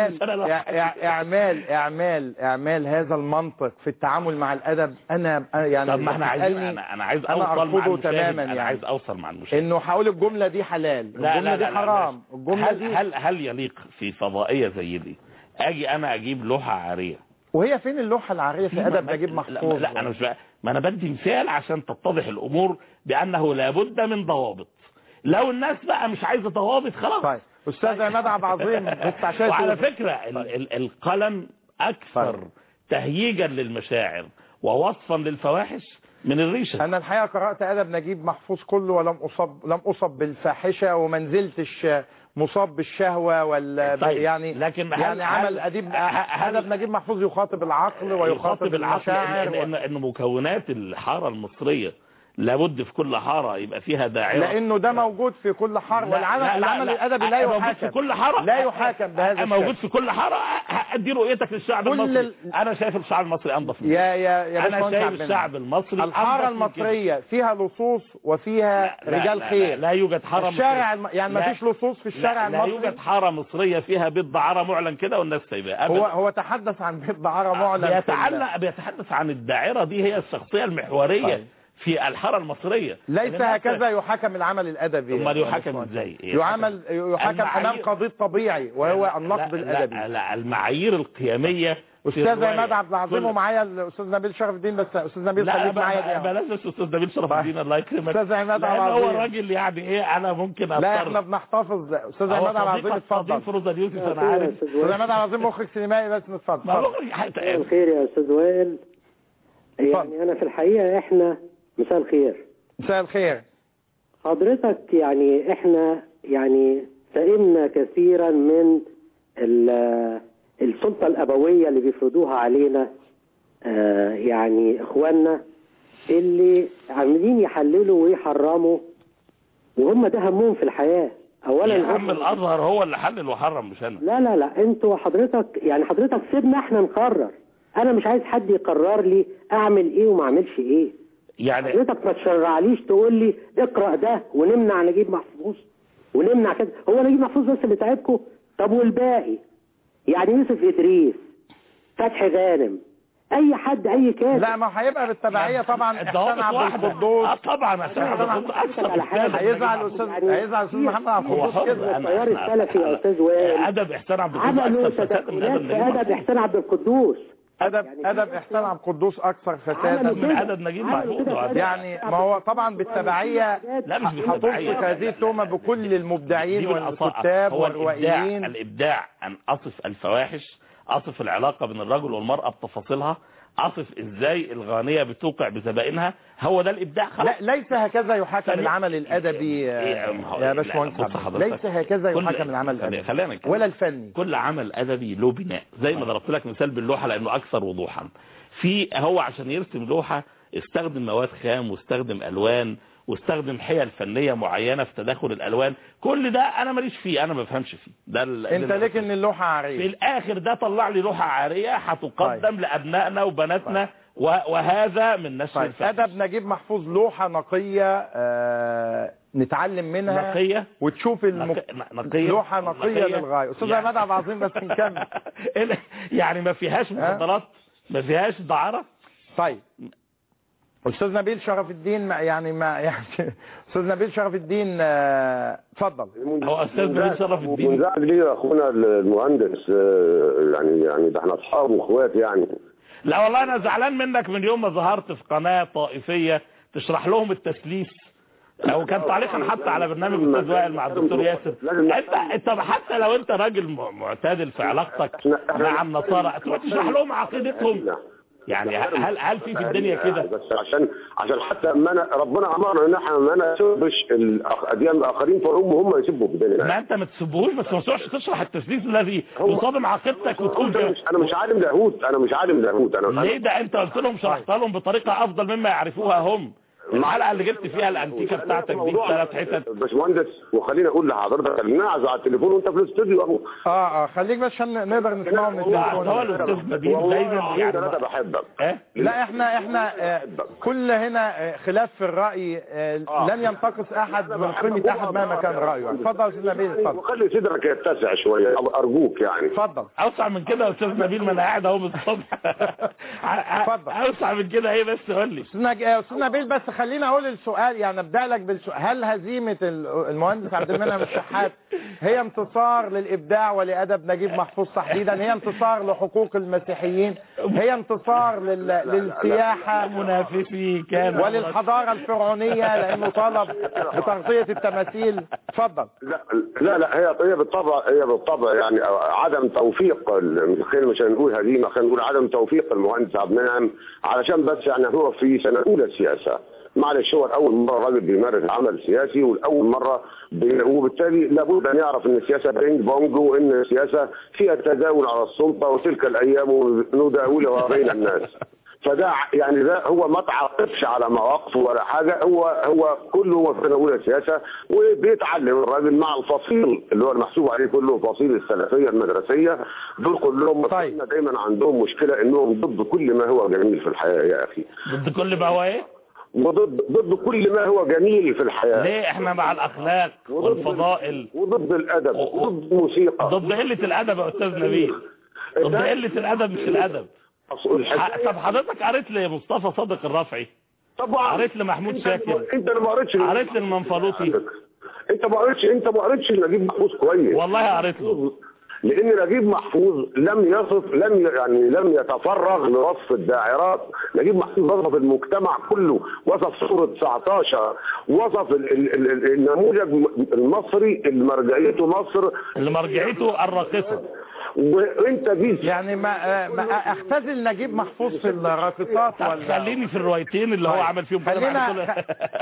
اعمال هذا المنطق في التعامل مع الادب. انا يعني طب ما احنا عايزين انا عايز اوصل مع المشاهد تماما. يعني عايز اوصل مع المشاهد انه هقول الجمله دي حلال، الجمله دي حرام، الجمله دي هل يليق في فضائيه زي دي اجي انا اجيب لوحه عاريه؟ وهي فين اللوحه العاريه في ادب نجيب محفوظ؟ لا انا مش بقى، ما انا بدي مثال عشان تتضح الامور بانه لابد من ضوابط. لو الناس بقى مش عايزه ضوابط خلاص. طيب استاذ عماد عبد العظيم وعلى فكره القلم اكثر تهييجا للمشاعر ووصفا للفواحش من الريشه. انا الحقيقه قرات ادب نجيب محفوظ كله ولم اصب بالفاحشه، وما نزلتش مصاب بالشهوة ولا طيب. لكن يعني عمل ادب نجيب محفوظ يخاطب العقل ويخاطب المشاعر، ان مكونات الحارة المصرية لابد في كل حارة يبقى فيها داعرة، لانه ده موجود في كل حارة. والعمل الادبي لا يحاكم في كل حارة، لا يحاكم بهذا الشكل. موجود في كل حارة. ادي رؤيتك للشعب المصري. انا شايف الشعب المصري انظف يا انا شايف الشعب المصري الحارة المصرية فيها لصوص وفيها رجال خير. لا يوجد حارة الشارع يعني ما فيش لصوص في الشارع المصري. لا يوجد حارة مصرية فيها بيت دعارة معلن كده والناس سايباه. هو تحدث عن بيت دعارة معلن، بيتحدث عن الداعرة دي هي الشخصية المحورية في الحارة المصرية. ليس هكذا يحكم العمل الادبي. امال يحكم ازاي؟ يحكم امام قضية طبيعي وهو النقد الادبي. لا المعايير القيمية. استاذ عماد عبد العظيم ومعايا الاستاذ نبيل شرف الدين. بس استاذ نبيل خليك معايا. بلاش استاذ نبيل شرف الدين الله يكرمك. استاذ عماد عبد العظيم هو الراجل يعني ايه، انا ممكن لا احنا بنحتفظ. استاذ عماد عبد العظيم اتفضل. فروزة يوسف انا عارف. استاذ عماد عبد العظيم مخرج سينمائي بس نتفضل. مساء الخير يا استاذ وائل. يعني انا في الحقيقة احنا مساء الخير. مساء الخير حضرتك. يعني احنا يعني سئمنا كثيرا من السلطة الأبوية اللي بيفرضوها علينا يعني إخواننا اللي عاملين يحللوا ويحرموا، وهم ده همهم في الحياة. أولا يا عم الأزهر هو اللي حلل وحرم مش أنا. لا انتوا حضرتك سيبنا احنا نقرر. أنا مش عايز حد يقرر لي أعمل إيه وما أعملش إيه. يعني حضرتك ما تشرعليش تقول لي اقرأ ده ونمنع نجيب محفوظ ونمنع كده. هو نجيب محفوظ بس اللي تعبكم؟ طب والباقي؟ يعني يوسف إدريس، فتحي غانم، اي حد اي كاتب. لا ما هيبقى بالتبعيه طبعا. احسان عبد القدوس طبعا احسان عبد القدوس هيزعل استاذ محمد عبد القدوس كده. التيار السلفي يا استاذ وائل ادب احسان عبد القدوس عملوا تدخلات في ادب احسان عبد القدوس. ادب احسان عبد القدوس اكثر فسادا من ادب نجيب محفوظ. يعني ما هو طبعا بالتبعيه. لا مش بالتبعيه. هتطلق هذه التهمه بكل المبدعين والكتاب والروائيين. الابداع ان اصف الفواحش، اصف العلاقه بين الرجل والمراه بتفاصيلها، اصف ازاي الغانيه بتوقع بزبائنها. هو ده الابداع. خلاص. لا ليس هكذا يحكم العمل الادبي يا باشمهندس. ليس هكذا يحكم العمل الادبي ولا الفني. كل عمل ادبي له بناء، زي ما ضربت لك مثال باللوحه لانه اكثر وضوحا. هو عشان يرسم لوحه استخدم مواد خام واستخدم الوان واستخدم حيل فنيه معينه في تداخل الالوان. كل ده انا ماليش فيه، انا ما بفهمش فيه. ده انت ليك ان اللوحه عاريه. في الاخر ده طلع لي لوحه عاريه هتقدم لابنائنا وبناتنا وهذا من نشر الفحش. أدب نجيب محفوظ لوحة نقية نتعلم منها نقية وتشوف نقية لوحة نقية للغاية. أستاذ عماد عبد العظيم بس نكمل. يعني ما فيهاش مخدرات، ما فيهاش دعارة. طيب أستاذ نبيل شرف الدين أستاذ نبيل شرف الدين اتفضل. هو أستاذ نبيل شرف الدين منزعج ليه أخونا المهندس؟ يعني ده احنا أصحاب وأخوات يعني. لا والله أنا زعلان منك من يوم ما ظهرت في قناة طائفية تشرح لهم التسليس، او كان تعليقا حتى على برنامج الاستاذ وائل مع الدكتور ياسر. انت حتى لو انت راجل معتدل في علاقتك مع النصارى تروح تشرح لهم عقيدتهم؟ يعني هل في الدنيا كده؟ بس عشان حتى ما ربنا امرنا ان احنا ما نسبش الاديان الاخرين فهم يسبوا في ديننا. ما انت ما تسبوش، بس ما تروحش تشرح التسليس الذي يصادم عقيدتك وتقول انا مش عالم لاهوت. انا ليه ده انت قلت لهم شرحت لهم بطريقه افضل مما يعرفوها هم. الحلقه اللي جبت فيها الانتيكه بتاعتك دي 3 حتت. باشمهندس وخليني اقول لحضرتك نعزو على التليفون وانت في الاستوديو خليك بس عشان نقدر نسمعه من التليفون. هو الاستاذ نبيل دايما يعني انا بحبك. لا احنا كل هنا خلاف في الراي لن ينتقص احد من قيمه احد مهما كان رايه. اتفضل يا استاذ نبيل اتفضل. وخلي صدرك يتسع شويه ارجوك يعني. اتفضل. اوسع من كده يا استاذ نبيل، ما انا قاعد اهو من الصبح. اتفضل. اوسع من كده ايه بس قول لي. استاذ نبيل بس خليني اقول السؤال، يعني ابدا لك بالسؤال. هل هزيمه المهندس عبد المنعم الشحات هي انتصار للابداع ولادب نجيب محفوظ تحديدا؟ هي انتصار لحقوق المسيحيين؟ هي انتصار للسياحه منافسي كان وللحضاره الفرعونيه لانه طالب بتغطيه التماثيل؟ اتفضل. لا هي بالطبع يعني عدم توفيق، مش هنقول هزيمه، خلينا نقول عدم توفيق المهندس عبد المنعم، علشان بس يعني هو في سنه اولى سياسه. معلش هو اول مره راجل بيمارس عمل سياسي والاول مره وبالتالي لابد ان يعرف ان السياسه بينج بونج، وان السياسه فيها تداول على السلطه، وتلك الايام نداولها بين الناس. فده يعني ده هو ما تعاقبش على مواقفه ولا حاجه، هو كله هو في اولى السياسه وبيتعلم الراجل مع الفصيل اللي هو المحسوب عليه كله فصيل السلفيه المدرسيه. دول كلهم دايما عندهم مشكله انهم ضد كل ما هو جميل في الحياه يا اخي. ضد كل ما هو ايه؟ ضد كل ما هو جميل في الحياه. ليه؟ احنا مع الاخلاق والفضائل وضد الادب وضد الموسيقى. ضد قله الادب يا استاذ نبيل. ضد قله الادب مش الادب. طب حضرتك قريت لمصطفى صادق الرافعي؟ طبعا. قريت لمحمود شاكر؟ انت اللي ما قريتش. قريت للمنفلوطي؟ انت ما قريتش نجيب محفوظ كويس. والله قريت له. لان نجيب محفوظ لم يتفرغ لوصف الداعرات. نجيب محفوظ وصف المجتمع كله، وصف صورة 19، وصف النموذج المصري اللي مرجعيته مصر، اللي مرجعيته الراقصة. وانت جيت يعني ما اختزل نجيب محفوظ في الراقصات ولا خليني في الروايتين اللي هو عمل فيهم كده.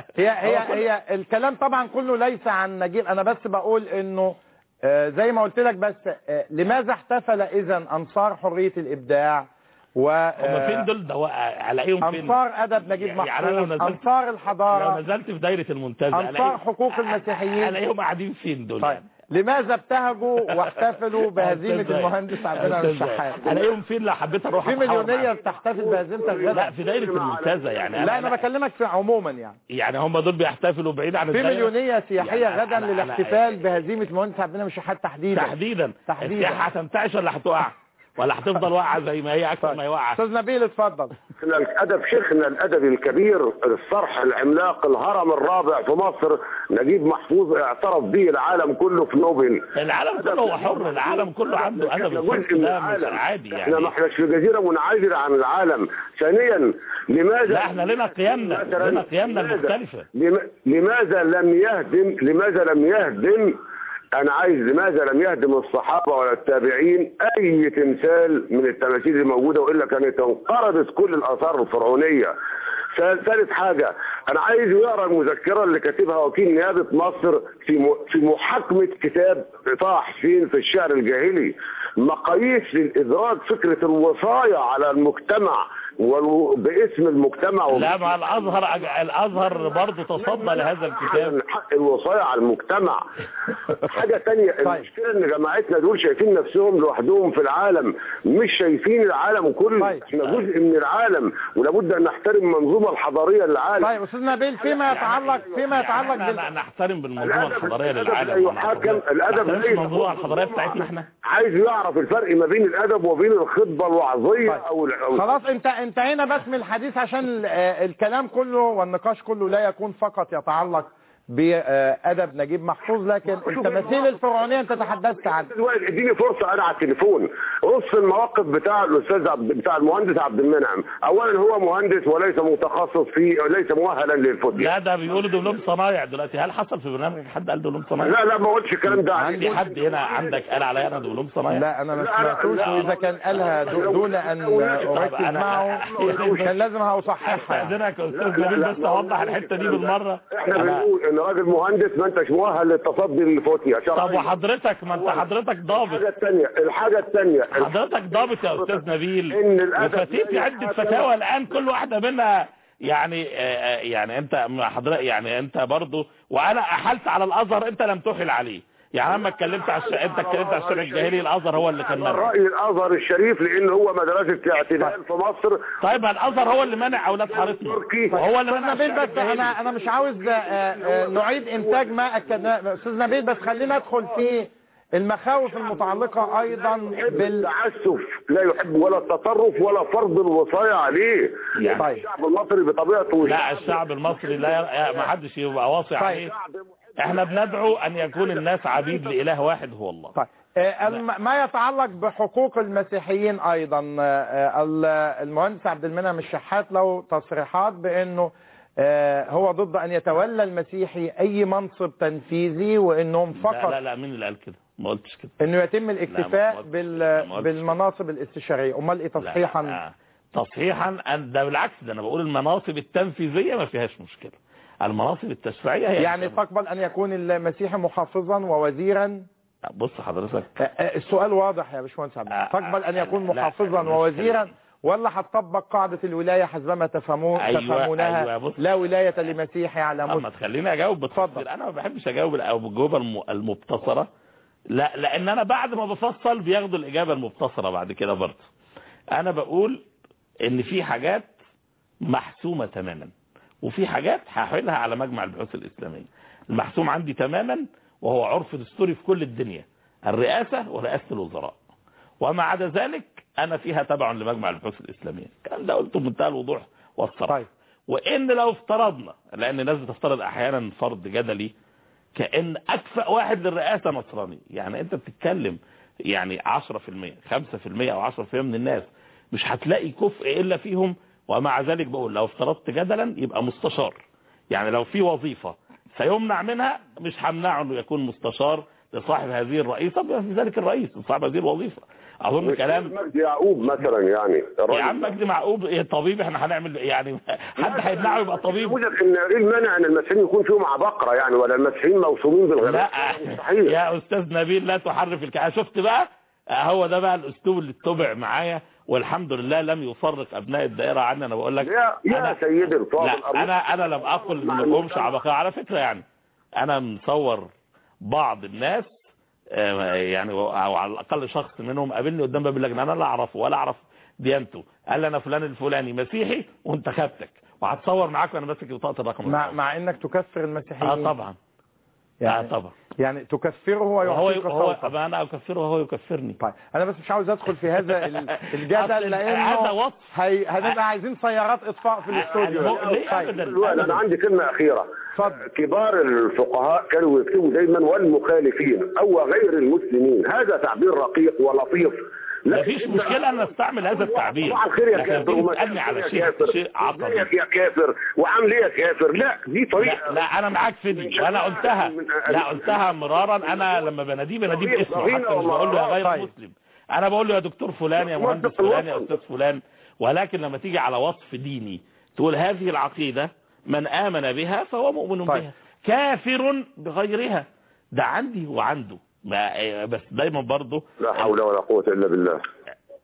هي الكلام طبعا كله ليس عن نجيب، انا بس بقول انه زي ما قلت لك، بس لماذا احتفل اذا انصار حرية الابداع هم فين دول؟ الاقيهم فين؟ انصار ادب نجيب محفوظ، انصار الحضارة، لو نزلت في دايرة المنتزه انصار حقوق المسيحيين، الاقيهم قاعدين فين دول؟ طيب لماذا ابتهجوا واحتفلوا بهزيمة المهندس عبد المنعم الشحات؟ الاقيهم فين؟ لو حبيت اروح في مليونية بتحتفل بهزيمة الغد. لا في دايرة المنتزه يعني. لا انا بكلمك في عموما يعني هم دول بيحتفلوا بعيد عن في مليونية سياحية غدا للاحتفال بهزيمة المهندس عبد المنعم الشحات تحديدا. السياحة هتنتعش ولا هتقع ولا هتفضل واقعة زي ما هي اكثر ما هي واقعة؟ استاذ نبيل اتفضل. الادب شيخنا الادبي الكبير، الصرح العملاق، الهرم الرابع في مصر، نجيب محفوظ اعترف به العالم كله في نوبل. العالم كله هو حر، العالم كله عنده ادب. جزء من العالم عادي يعني. احنا ما احناش في جزيره منعزله عن العالم. ثانيا لماذا لا احنا لنا قيمنا المختلفه. لماذا لم يهدم أنا عايز لماذا لم يهدم الصحابة ولا التابعين أي تمثال من التماثيل اللي موجودة، وإلا كانت انقرضت كل الآثار الفرعونية. ثالث حاجة، أنا عايز يقرأ المذكرة اللي كاتبها وكيل نيابة مصر في محاكمة كتاب طه حسين في الشعر الجاهلي، مقاييس للإدراك فكرة الوصاية على المجتمع وباسم المجتمع لا، مع الازهر برضه تصدى لهذا الكتاب، حق الوصايا على المجتمع. حاجه ثانيه، المشكله ان جماعتنا دول شايفين نفسهم لوحدهم في العالم، مش شايفين العالم كله. احنا جزء من العالم ولابد ان نحترم المنظومه الحضاريه للعالم. طيب استاذ نبيل، فيما يتعلق نحترم بالمنظومه الحضاريه للعالم. الادب المنظومه الحضاريه بتاعتنا احنا عايز يعرف الفرق ما بين الادب وبين الخطبه الوعظيه او خلاص انتهينا بس من الحديث، عشان الكلام كله والنقاش كله لا يكون فقط يتعلق بأدب نجيب محفوظ، لكن التماثيل الفرعونية انت تحدثت عنها. اديني فرصة انا على التليفون. نص المواقف بتاع الاستاذ بتاع المهندس عبد المنعم، اولا هو مهندس وليس متخصص فيه، ليس مؤهلا للفتية. لا ده بيقولوا دبلوم صنايع دلوقتي. هل حصل في برنامج حد قال دبلوم صنايع؟ لا ما قلتش الكلام ده. عندي حد هنا عندك قال عليا انا دبلوم صنايع؟ لا انا ما سمعتوش، واذا كان قالها دون ان اركز معه كان لازم هصححها. استاذنك يا استاذ نبيل بس اوضح الحته دي بالمره. احنا بنقول ان راجل مهندس ما انتش مؤهل للتصدي للفتية. طب وحضرتك ما انت حضرتك ضابط. الحاجه الثانيه حضرتك ضابط يا استاذ نبيل، وفتيت عده فتاوى الان كل واحده منها يعني انت حضرتك يعني انت برضه، وانا احلت على الازهر انت لم تحل عليه. يعني لما اتكلمت على انت اتكلمت على الشرع الجاهلي، الازهر هو اللي كان منع. راي الازهر الشريف لان هو مدرسه اعتدال في مصر. طيب الازهر هو اللي منع اولاد حارتنا، هو اللي منع. نبيل بس انا مش عاوز نعيد انتاج ما اكدناه استاذ نبيل، بس خلينا ندخل في المخاوف المتعلقة ايضا بالتعسف، لا يحب ولا التطرف ولا فرض الوصاية عليه. يعني طيب. الشعب المصري بطبيعته لا، الشعب المصري لا، ما حدش يبقى واصي عليه. احنا بندعو ان يكون الناس عبيد لإله واحد هو الله. طيب. ما يتعلق بحقوق المسيحيين ايضا، المهندس عبد المنعم الشحات له تصريحات بانه هو ضد ان يتولى المسيحي اي منصب تنفيذي، وانهم فقط لا مين اللي قال كده؟ ما قلتش كده. انه يتم الاكتفاء بالمناصب الاستشاريه. امال ايه تصحيحا؟ لا. تصحيحا ده بالعكس، ده انا بقول المناصب التنفيذيه ما فيهاش مشكله، المناصب التشريعيه هي يعني تقبل ان يكون المسيحي محافظا ووزيرا؟ بص حضرتك السؤال واضح يا باشمهندس عبد، تقبل ان يكون محافظا ووزيرا ولا هتطبق قاعدة الولاية حسبما تفهمونها؟ أيوة لا ولاية لمسيحي على مسلم. ما تخليني اجاوب بالتفصيل. انا ما بحبش اجاوب بالجوابة المبتصرة، لا، لان انا بعد ما بفصل بياخدوا الاجابة المبتصرة بعد كده برضه. انا بقول ان في حاجات محسومة تماما، وفي حاجات هحلها على مجمع البحوث الاسلامية. المحسوم عندي تماما وهو عرف دستوري في كل الدنيا، الرئاسة ورئاسة الوزراء، وما عدا ذلك انا فيها تبع لمجمع البحوث الاسلاميه. الكلام ده قلته بمنتهى الوضوح والصراحه. طيب. وان لو افترضنا، لان الناس بتفترض احيانا فرض جدلي كان اكفأ واحد للرئاسه نصراني، يعني انت بتتكلم يعني 10% 5% او 10% من الناس مش هتلاقي كفء الا فيهم. ومع ذلك بقول لو افترضت جدلا يبقى مستشار، يعني لو في وظيفه سيمنع منها مش همنعه انه يكون مستشار لصاحب هذه الرئيسه، بما في ذلك الرئيس صاحب هذه الوظيفه. اظن كلام مجدي يعقوب مثلا، يعني يا عم مجدي يعقوب طبيب، احنا هنعمل يعني حد هيمنعه يبقى طبيب؟ ان ايه المانع ان المسيحيين يكون فيهم عباقره يعني، ولا المسيحيين موسومين بالغباء؟ لا يا استاذ نبيل لا تحرف الكلام. شفت بقى، هو ده بقى الاسلوب اللي اتبع معايا، والحمد لله لم يفرق ابناء الدائره عني. انا بقول لك يا سيدي الفاضل، انا لم اقل ما لهمش عباقره على فكره. يعني انا مصور بعض الناس يعني، او على الاقل شخص منهم قابلني قدام باب اللجنه انا لا اعرفه ولا اعرف ديانته، قال لي انا فلان الفلاني مسيحي وانتخبتك وهتصور معاك وانا ماسك بطاقه الرقم. مع انك تكفر المسيحيين؟ طبعا. يعني طبعا، يعني تكفره ويعطيك صوتا. انا اكفره وهو يكفرني. طيب انا بس مش عاوز ادخل في هذا الجدل، لانه هنبقى عايزين سيارات اطفاء في الاستوديو. طيب انا عندي كلمه اخيره. كبار الفقهاء كانوا يكتبوا دايما والمخالفين او غير المسلمين، هذا تعبير رقيق ولطيف. مفيش مشكلة ان استعمل هذا التعبير. صباح الخير يا كافر، وتسألني على شيء عقلي يا كافر وعامل ايه يا كافر. لا دي طريقة. لا انا معاك في دي، وانا قلتها مرارا. انا لما بناديه باسمه، حتى مش بقول له يا غير مسلم، انا بقول له يا دكتور فلان، يا مهندس فلان، يا استاذ فلان. ولكن لما تيجي على وصف ديني تقول هذه العقيدة من آمن بها فهو مؤمن بها، كافر بغيرها، ده عندي وعنده. بس دايما برضه لا حول ولا قوة إلا بالله.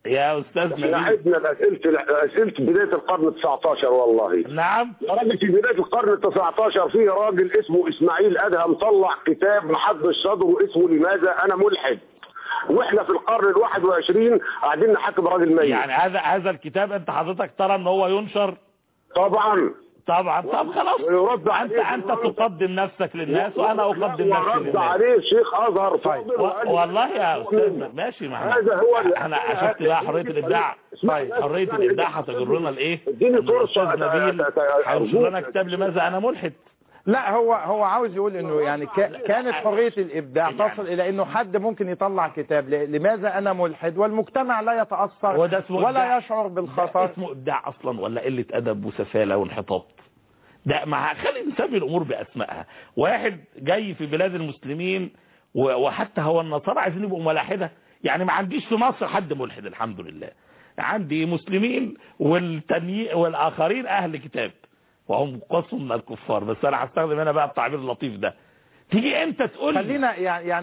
يا استاذ نبيل لعبنا اسئله بدايه القرن ال19 والله. نعم يا راجل في بدايه القرن ال19 في راجل اسمه اسماعيل ادهم طلع كتاب محض الصدر واسمه لماذا انا ملحد، واحنا في القرن ال21 قاعدين نحاكم راجل ميت. يعني هذا الكتاب انت حضرتك ترى ان هو ينشر؟ طبعا. طب خلاص انت تقدم نفسك للناس وانا اقدم نفسي للناس. عليه شيخ ازهر فاضل والله يا استاذ ماشي معنا. هذا هو انا شفت بقى حريه الابداع. حريه الابداع هتجرنا لايه؟ اديني فرصه. نبيل هينشر لنا كتاب لماذا انا ملحد. لا هو عاوز يقول انه يعني كانت حريه الابداع تصل الى انه حد ممكن يطلع كتاب لماذا انا ملحد والمجتمع لا يتاثر ولا يشعر بالخطر. اسمه ابداع اصلا ولا قله ادب وسفاله وانحطاط؟ ده ما خلي نسمي الامور باسمائها. واحد جاي في بلاد المسلمين وحتى هو النصارى عايزين يبقوا ملاحده. يعني ما عنديش في مصر حد ملحد الحمد لله، عندي مسلمين والاخرين اهل كتاب وهم قسم من الكفار. بس انا هستخدم انا بقى التعبير اللطيف ده. تيجي انت تقول خلينا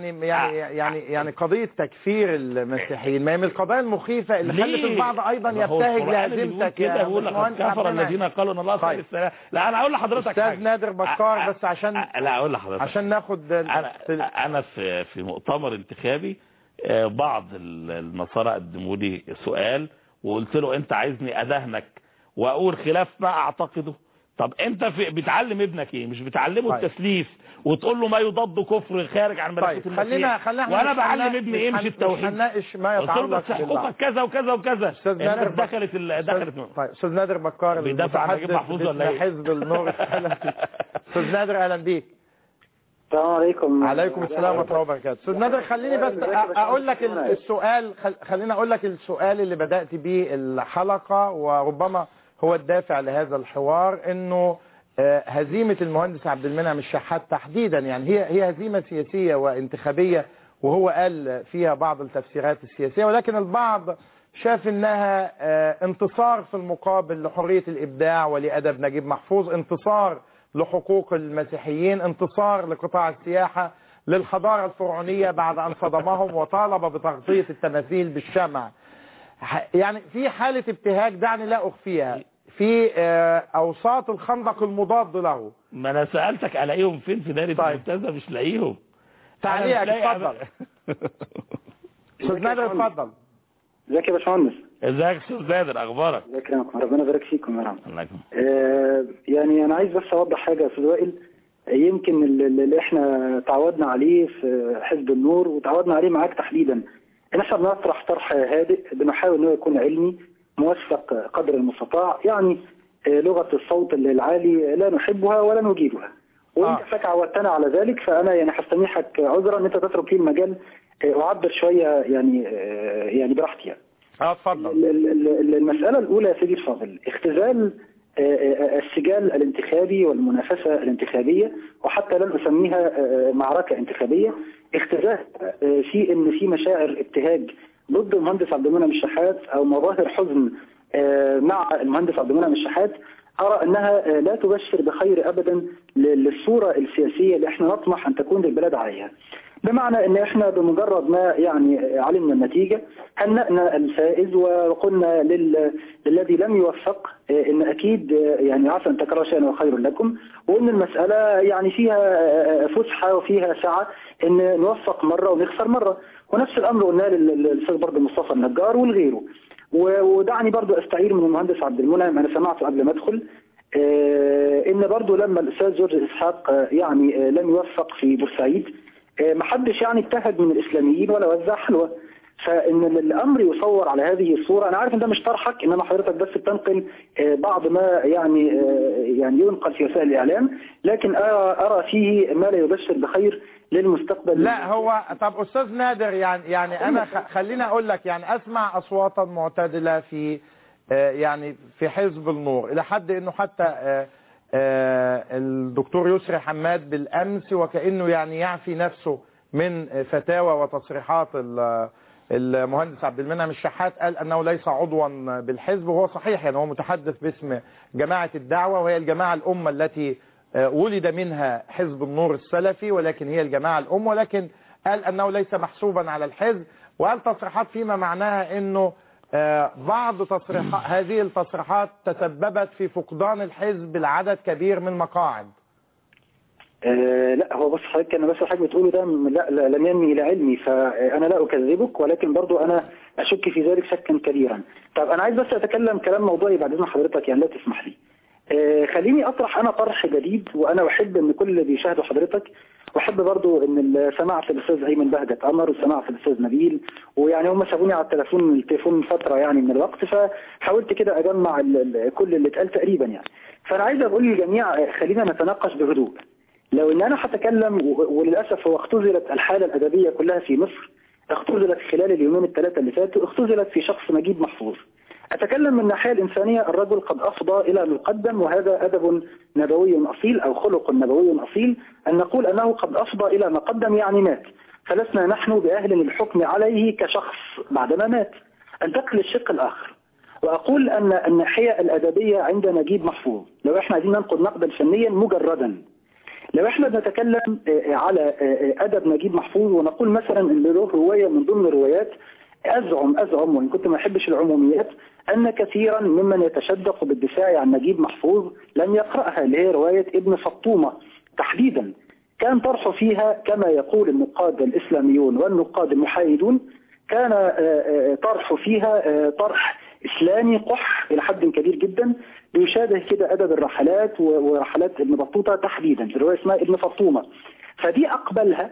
يعني قضيه تكفير المسيحيين ما هي من القضايا المخيفه اللي خلت البعض ايضا يبتهج لهزيمتك كده. يقول لك كفر الذين قالوا ان الله ثالث الثلاثه. لا انا اقول لحضرتك استاذ نادر بكار بس عشان لا اقول لحضرتك عشان ناخد انا في مؤتمر انتخابي بعض النصارى قدموا لي سؤال وقلت له انت عايزني ادهنك واقول خلاف ما اعتقده؟ طب انت بتعلم ابنك ايه؟ مش بتعلمه التسليف وتقول له ما يضاد كفر خارج عن ملكوت المسيح. وانا بعلم ابني ايه؟ مش التوحيد. هنناقش ما يتعلق حقوقك كذا وكذا وكذا. استاذ نادر دخلت طيب استاذ نادر بكار بيدافع عن نجيب محفوظ ولا ايه؟ حزب النور السلفي. استاذ نادر اهلا بيك. السلام عليكم. عليكم السلام ورحمه الله وبركاته. استاذ نادر خليني بس اقول لك السؤال، خليني اقول لك السؤال اللي بدات بيه الحلقه وربما هو الدافع لهذا الحوار، انه هزيمة المهندس عبد المنعم الشحات تحديدا يعني هي هزيمة سياسية وانتخابية، وهو قال فيها بعض التفسيرات السياسية، ولكن البعض شاف انها انتصار في المقابل لحرية الابداع ولأدب نجيب محفوظ، انتصار لحقوق المسيحيين، انتصار لقطاع السياحة، للحضارة الفرعونية بعد ان صدمهم وطالب بتغطية التماثيل بالشمع. يعني في حالة ابتهاج دعني لا اخفيها في اوساط الخندق المضاد له. ما انا سألتك الاقيهم فين في دايرة المنتزه؟ مش لاقيهم. تعليقك اتفضل. استاذ نادر اتفضل. ازيك يا باشمهندس؟ ازيك يا استاذ نادر اخبارك؟ ازيك يا ربنا يبارك فيكم يا رب. الله يكرمك. يعني انا عايز بس اوضح حاجه يا استاذ وائل، يمكن اللي احنا تعودنا عليه في حزب النور وتعودنا عليه معاك تحديدا، ان احنا بنطرح طرح هادئ بنحاول انه يكون علمي موثق قدر المستطاع. يعني لغة الصوت العالي لا نحبها ولا نجيدها، وانت فك عودتنا على ذلك، فانا يعني هستميحك عذرا ان انت تترك لي المجال اعبر شويه يعني براحتي يعني. اتفضل. المساله الاولى يا سيدي الفاضل، اختزال السجال الانتخابي والمنافسه الانتخابيه، وحتى لن اسميها معركه انتخابيه، اختزال في ان في مشاعر ابتهاج ضد المهندس عبد المنعم الشحات او مظاهر حزن مع المهندس عبد المنعم الشحات، ارى انها لا تبشر بخير ابدا للصوره السياسيه اللي احنا نطمح ان تكون للبلاد عليها. بمعنى ان احنا بمجرد ما يعني علمنا النتيجه هنأنا الفائز وقلنا للذي لم يوفق ان اكيد يعني عسى ان تكرهوا شيئا وخير لكم، وان المساله يعني فيها فسحه وفيها سعه ان نوفق مره ونخسر مره. ونفس الامر قلناه للاستاذ برضه مصطفى النجار ولغيره. ودعني برضه استعير من المهندس عبد المنعم، انا سمعته قبل ما ادخل ان برضه لما الاستاذ جورج اسحاق يعني لم يوفق في بورسعيد ما حدش يعني ابتهج من الاسلاميين ولا وزع حلوى. فان الامر يصور على هذه الصوره، انا عارف ان ده مش طرحك، انما حضرتك بس بتنقل بعض ما يعني ينقل في وسائل الاعلام، لكن ارى فيه ما لا يبشر بخير للمستقبل. لا هو طب استاذ نادر يعني انا خليني اقول لك، يعني اسمع اصواتا معتدله في يعني في حزب النور، الى حد انه حتى الدكتور يسري حماد بالامس وكانه يعني يعفي نفسه من فتاوى وتصريحات المهندس عبد المنعم الشحات، قال انه ليس عضوا بالحزب، وهو صحيح يعني هو متحدث باسم جماعه الدعوه، وهي الجماعه الام التي ولد منها حزب النور السلفي، ولكن هي الجماعه الام، ولكن قال انه ليس محسوبا على الحزب، وقال تصريحات فيما معناها انه بعض تصريحات، هذه التصريحات تسببت في فقدان الحزب لعدد كبير من المقاعد. لا هو بص حضرتك، انا بس حضرتك بتقوله ده لا لم ينمي الى علمي، فانا لا اكذبك، ولكن برضو انا اشك في ذلك شكا كبيرا. طب انا عايز بس اتكلم كلام موضوعي بعد اذن حضرتك، يعني لا تسمح لي. خليني اطرح انا طرح جديد، وانا احب ان كل اللي بيشاهدوا حضرتك، واحب برضو ان سمعت الاستاذ ايمن بهجت قمر وسمعت الاستاذ نبيل، ويعني هم سابوني على التليفون فتره يعني من الوقت، فحاولت كده اجمع كل اللي اتقال تقريبا يعني. فانا عايز اقول للجميع خلينا نتناقش بهدوء. لو ان انا هتكلم، وللاسف هو اختزلت الحاله الادبيه كلها في مصر، اختزلت خلال اليومين الثلاثه اللي فاتوا، اختزلت في شخص نجيب محفوظ. أتكلم من الناحية الإنسانية، الرجل قد أفضى إلى مقدم، وهذا أدب نبوي أصيل أو خلق نبوي أصيل، أن نقول أنه قد أفضى إلى مقدم يعني مات، فلسنا نحن بأهل للحكم عليه كشخص بعدما مات. أنتقل للشق الآخر وأقول أن الناحية الأدبية عند نجيب محفوظ، لو إحنا عايزين ننقد نقدا فنيا مجردا، لو إحنا بنتكلم على أدب نجيب محفوظ ونقول مثلا أن له رواية من ضمن الروايات، أزعم وإن كنت ما أحبش العموميات أن كثيرا ممن يتشدق بالدفاع عن نجيب محفوظ لم يقرأها، اللي هي رواية ابن فطومة تحديدا. كان طرح فيها كما يقول النقاد الإسلاميون والنقاد المحايدون، كان طرح فيها طرح إسلامي قح إلى حد كبير جدا، بيشابه كده أدب الرحلات ورحلات ابن بطوطة تحديدا، رواية اسمها ابن فطومة. فدي أقبلها،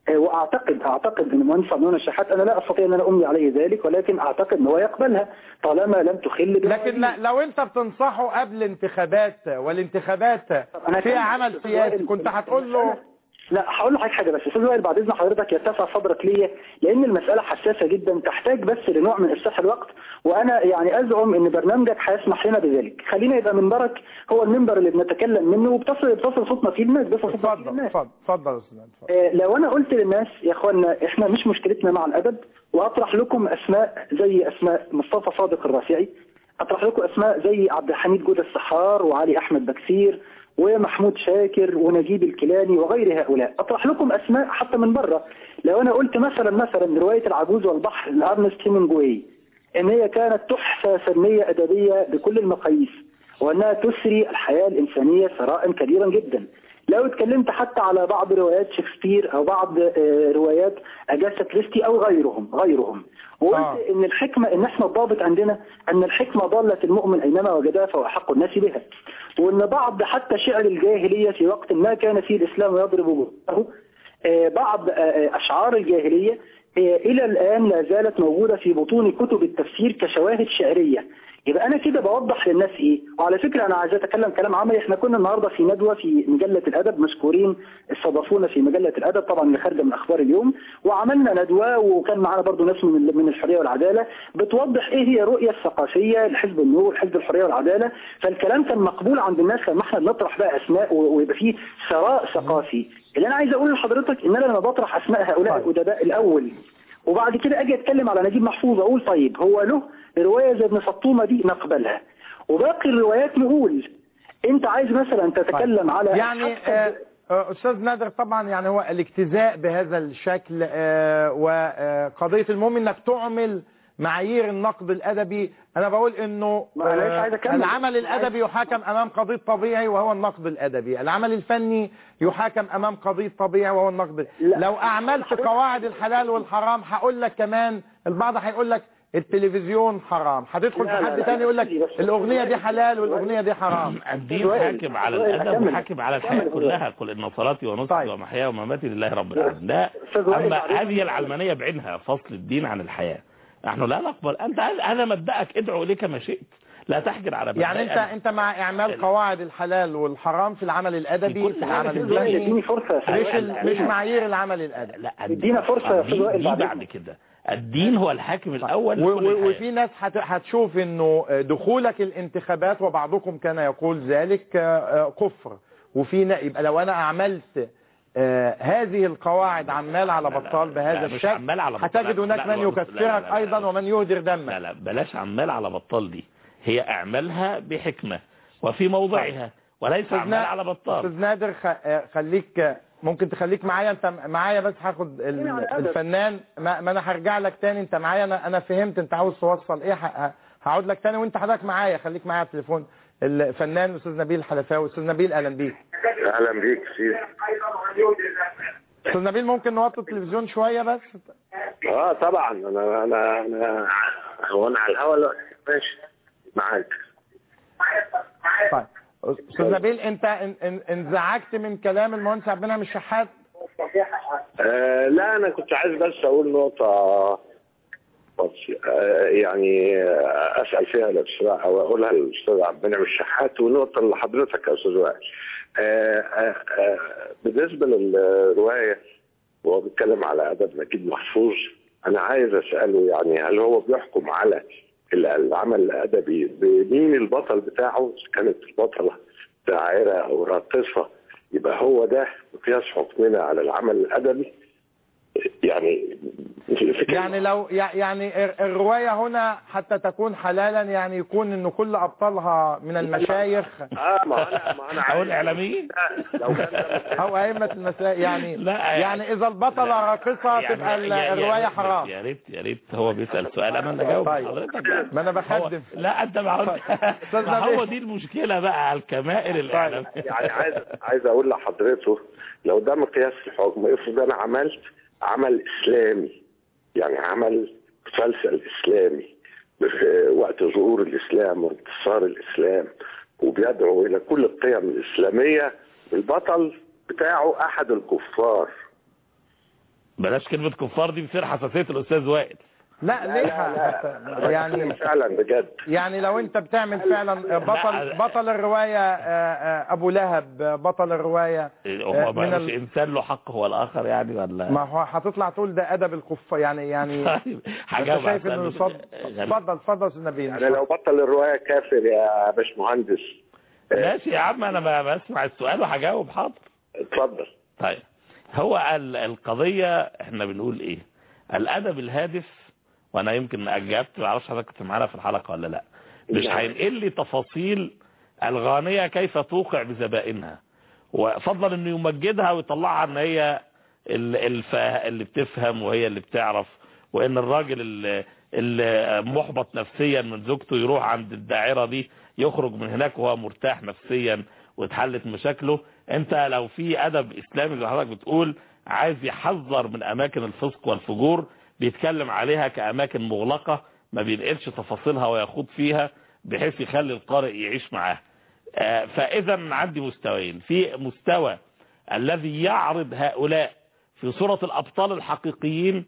واعتقد ان المهندس عبد المنعم الشحات، انا لا استطيع ان انا املي عليه ذلك، ولكن اعتقد ان هو يقبلها طالما لم تخل لكن لو انت بتنصحه قبل الانتخابات والانتخابات فيها عمل سياسي كنت هتقول له؟ لا هقول لحضرتك حاجه بس استاذ وائل بعد اذن حضرتك يتسع صدرك ليا، لان المساله حساسه جدا تحتاج بس لنوع من افساح الوقت، وانا يعني ازعم ان برنامجك هيسمح لنا بذلك. خلينا يبقى منبرك هو المنبر اللي بنتكلم منه وبتصل صوتنا فيه الناس، اتفضل. لو انا قلت للناس يا اخوانا احنا مش مشكلتنا مع الادب، واطرح لكم اسماء زي اسماء مصطفى صادق الرافعي، اطرح لكم اسماء زي عبد الحميد جودة السحار وعلي احمد بكسير ومحمود شاكر ونجيب الكيلاني وغير هؤلاء، اطرح لكم اسماء حتى من بره. لو انا قلت مثلا رواية العجوز والبحر لارنست هيمنجواي ان هي كانت تحفة فنية ادبية بكل المقاييس، وانها تسري الحياة الانسانية ثراء كبيرا جدا. لو اتكلمت حتى على بعض روايات شكسبير او بعض روايات اجاثا كريستي او غيرهم وقلت ان الحكمة، ان احنا الضابط عندنا ان الحكمة ضالة المؤمن اينما وجدها فهو احق الناس بها، وان بعض حتى شعر الجاهلية في وقت ما كان فيه الاسلام يضرب بطنه، بعض اشعار الجاهلية الى الان لا زالت موجودة في بطون كتب التفسير كشواهد شعرية. يبقى انا كده بوضح للناس ايه. وعلى فكرة انا عايز اتكلم كلام عملي، احنا كنا النهاردة في ندوة في مجلة الادب، مشكورين استضافونا في مجلة الادب طبعا اللي خارجة من اخبار اليوم، وعملنا ندوة وكان معانا برضو ناس من الحرية والعدالة بتوضح ايه هي الرؤية الثقافية لحزب النور حزب الحرية والعدالة. فالكلام كان مقبول عند الناس لما احنا بنطرح بقى اسماء ويبقى فيه ثراء ثقافي. اللي انا عايز اقول لحضرتك ان انا لما بطرح اسماء هؤلاء الادباء الاول وبعد كده اجي اتكلم على نجيب محفوظ اقول طيب هو له رواية زي ابن فطومة دي نقبلها، وباقي الروايات نقول انت عايز مثلا تتكلم على يعني استاذ نادر طبعا يعني هو الاجتزاء بهذا الشكل وقضية المهم انك تعمل معايير النقد الادبي. انا بقول انه العمل الادبي يحاكم امام قضية طبيعي وهو النقد الادبي، العمل الفني يحاكم امام قضية طبيعي وهو النقد. لو اعملت قواعد الحلال والحرام هقول لك كمان البعض هيقول لك التلفزيون حرام، هتدخل في حد تاني يقول لك الاغنية دي حلال والاغنية دي حرام. الدين حاكم على الادب وحاكم على الحياة كلها، قل ان صلاتي ونسكي ومحياي ومماتي لله رب العالمين. لا اما هذه العلمانية بعينها فصل الدين عن الحياة، نحن لا نقبل. انت هذا مبدأك، ادعو اليك ما شئت، لا تحجر على مبدأ. يعني انت مع اعمال قواعد الحلال والحرام في العمل الادبي، في العمل الفني، مش معايير العمل الادبي. لا ادينا فرصة في بعد كده. الدين هو الحاكم الاول وفي ناس هتشوف انه دخولك الانتخابات وبعضكم كان يقول ذلك كفر، وفي يبقى لو انا اعملت هذه القواعد عمال على بطال بهذا الشكل هتجد هناك من يكفرك ايضا ومن يهدر دمك. لا بلاش عمال على بطال دي، هي اعملها بحكمة وفي موضعها وليس عمال على بطال. استاذ نادر خليك ممكن تخليك معايا، انت معايا بس هاخد الفنان، ما انا هرجع لك تاني، انت معايا، انا فهمت انت عاوز توصل ايه، هقعد لك تاني وانت حضرتك معايا، خليك معايا على التليفون. الفنان الاستاذ نبيل الحلفاوي. استاذ نبيل اهلا بيك. اهلا بيك سيدي. استاذ نبيل ممكن نوطي التلفزيون شويه بس؟ طبعا انا هو انا على الهواء ماشي معاك. طيب استاذ نبيل، انت انزعجت من كلام المهندس عبد المنعم الشحات؟ لا انا كنت عايز بس اقول نقطه يعني اسال فيها الاستاذ او اقولها للاستاذ عبد المنعم الشحات، ونقطه لحضرتك يا استاذ وائل. بالنسبه للروايه وهو بيتكلم على ادب نجيب محفوظ، انا عايز اساله يعني هل هو بيحكم على العمل الادبي بمين البطل بتاعه؟ كانت البطله شاعره او راقصه يبقى هو ده مقياس حكمنا على العمل الادبي؟ يعني لو يعني الروايه هنا حتى تكون حلالا يعني يكون انه كل ابطالها من المشايخ ما انا او الاعلاميين او ائمه المساجد يعني يعني اذا البطله راقصه يعني تبقى الروايه حرام. يا ريت هو بيسال سؤال انا اجاوب حضرتك. ما انا بخدم. لا انت ما هو دي المشكله بقى على الكمائل الاعلاميه. يعني عايز اقول لحضرته لو ده مقياس الحكم، افرض انا عملت عمل اسلامي، يعني عمل مسلسل اسلامي وقت ظهور الاسلام وانتصار الاسلام وبيدعو الى كل القيم الاسلاميه، البطل بتاعه احد الكفار. بلاش كلمه كفار دي بتصير حساسيه الاستاذ وائل. لا ليه يعني فعلا بجد يعني لو انت بتعمل فعلا بطل الروايه ابو لهب، بطل الروايه هو مش انسان له حق هو الاخر يعني ولا ما هو هتطلع تقول ده ادب الكفار يعني حاجه شايف انه اتفضل استاذ نبيل. يعني لو بطل الروايه كافر يا باشمهندس؟ ماشي يا عم انا بسمع السؤال وهجاوب. حاضر اتفضل. طيب هو القضيه احنا بنقول ايه؟ الادب الهادف، وانا يمكن اجابت ما اعرفش حضرتك كنت معانا في الحلقه ولا لا، مش هينقل لي تفاصيل الغانيه كيف توقع بزبائنها، وفضلا انه يمجدها ويطلعها ان هي اللي بتفهم وهي اللي بتعرف، وان الراجل اللي محبط نفسيا من زوجته يروح عند الداعره دي يخرج من هناك وهو مرتاح نفسيا واتحلت مشاكله. انت لو في ادب اسلامي زي حضرتك بتقول عايز يحذر من اماكن الفسق والفجور، بيتكلم عليها كأماكن مغلقة ما بينقلش تفاصيلها ويخوض فيها بحيث يخلي القارئ يعيش معاه. فإذا عندي مستويين، في مستوى الذي يعرض هؤلاء في صورة الأبطال الحقيقيين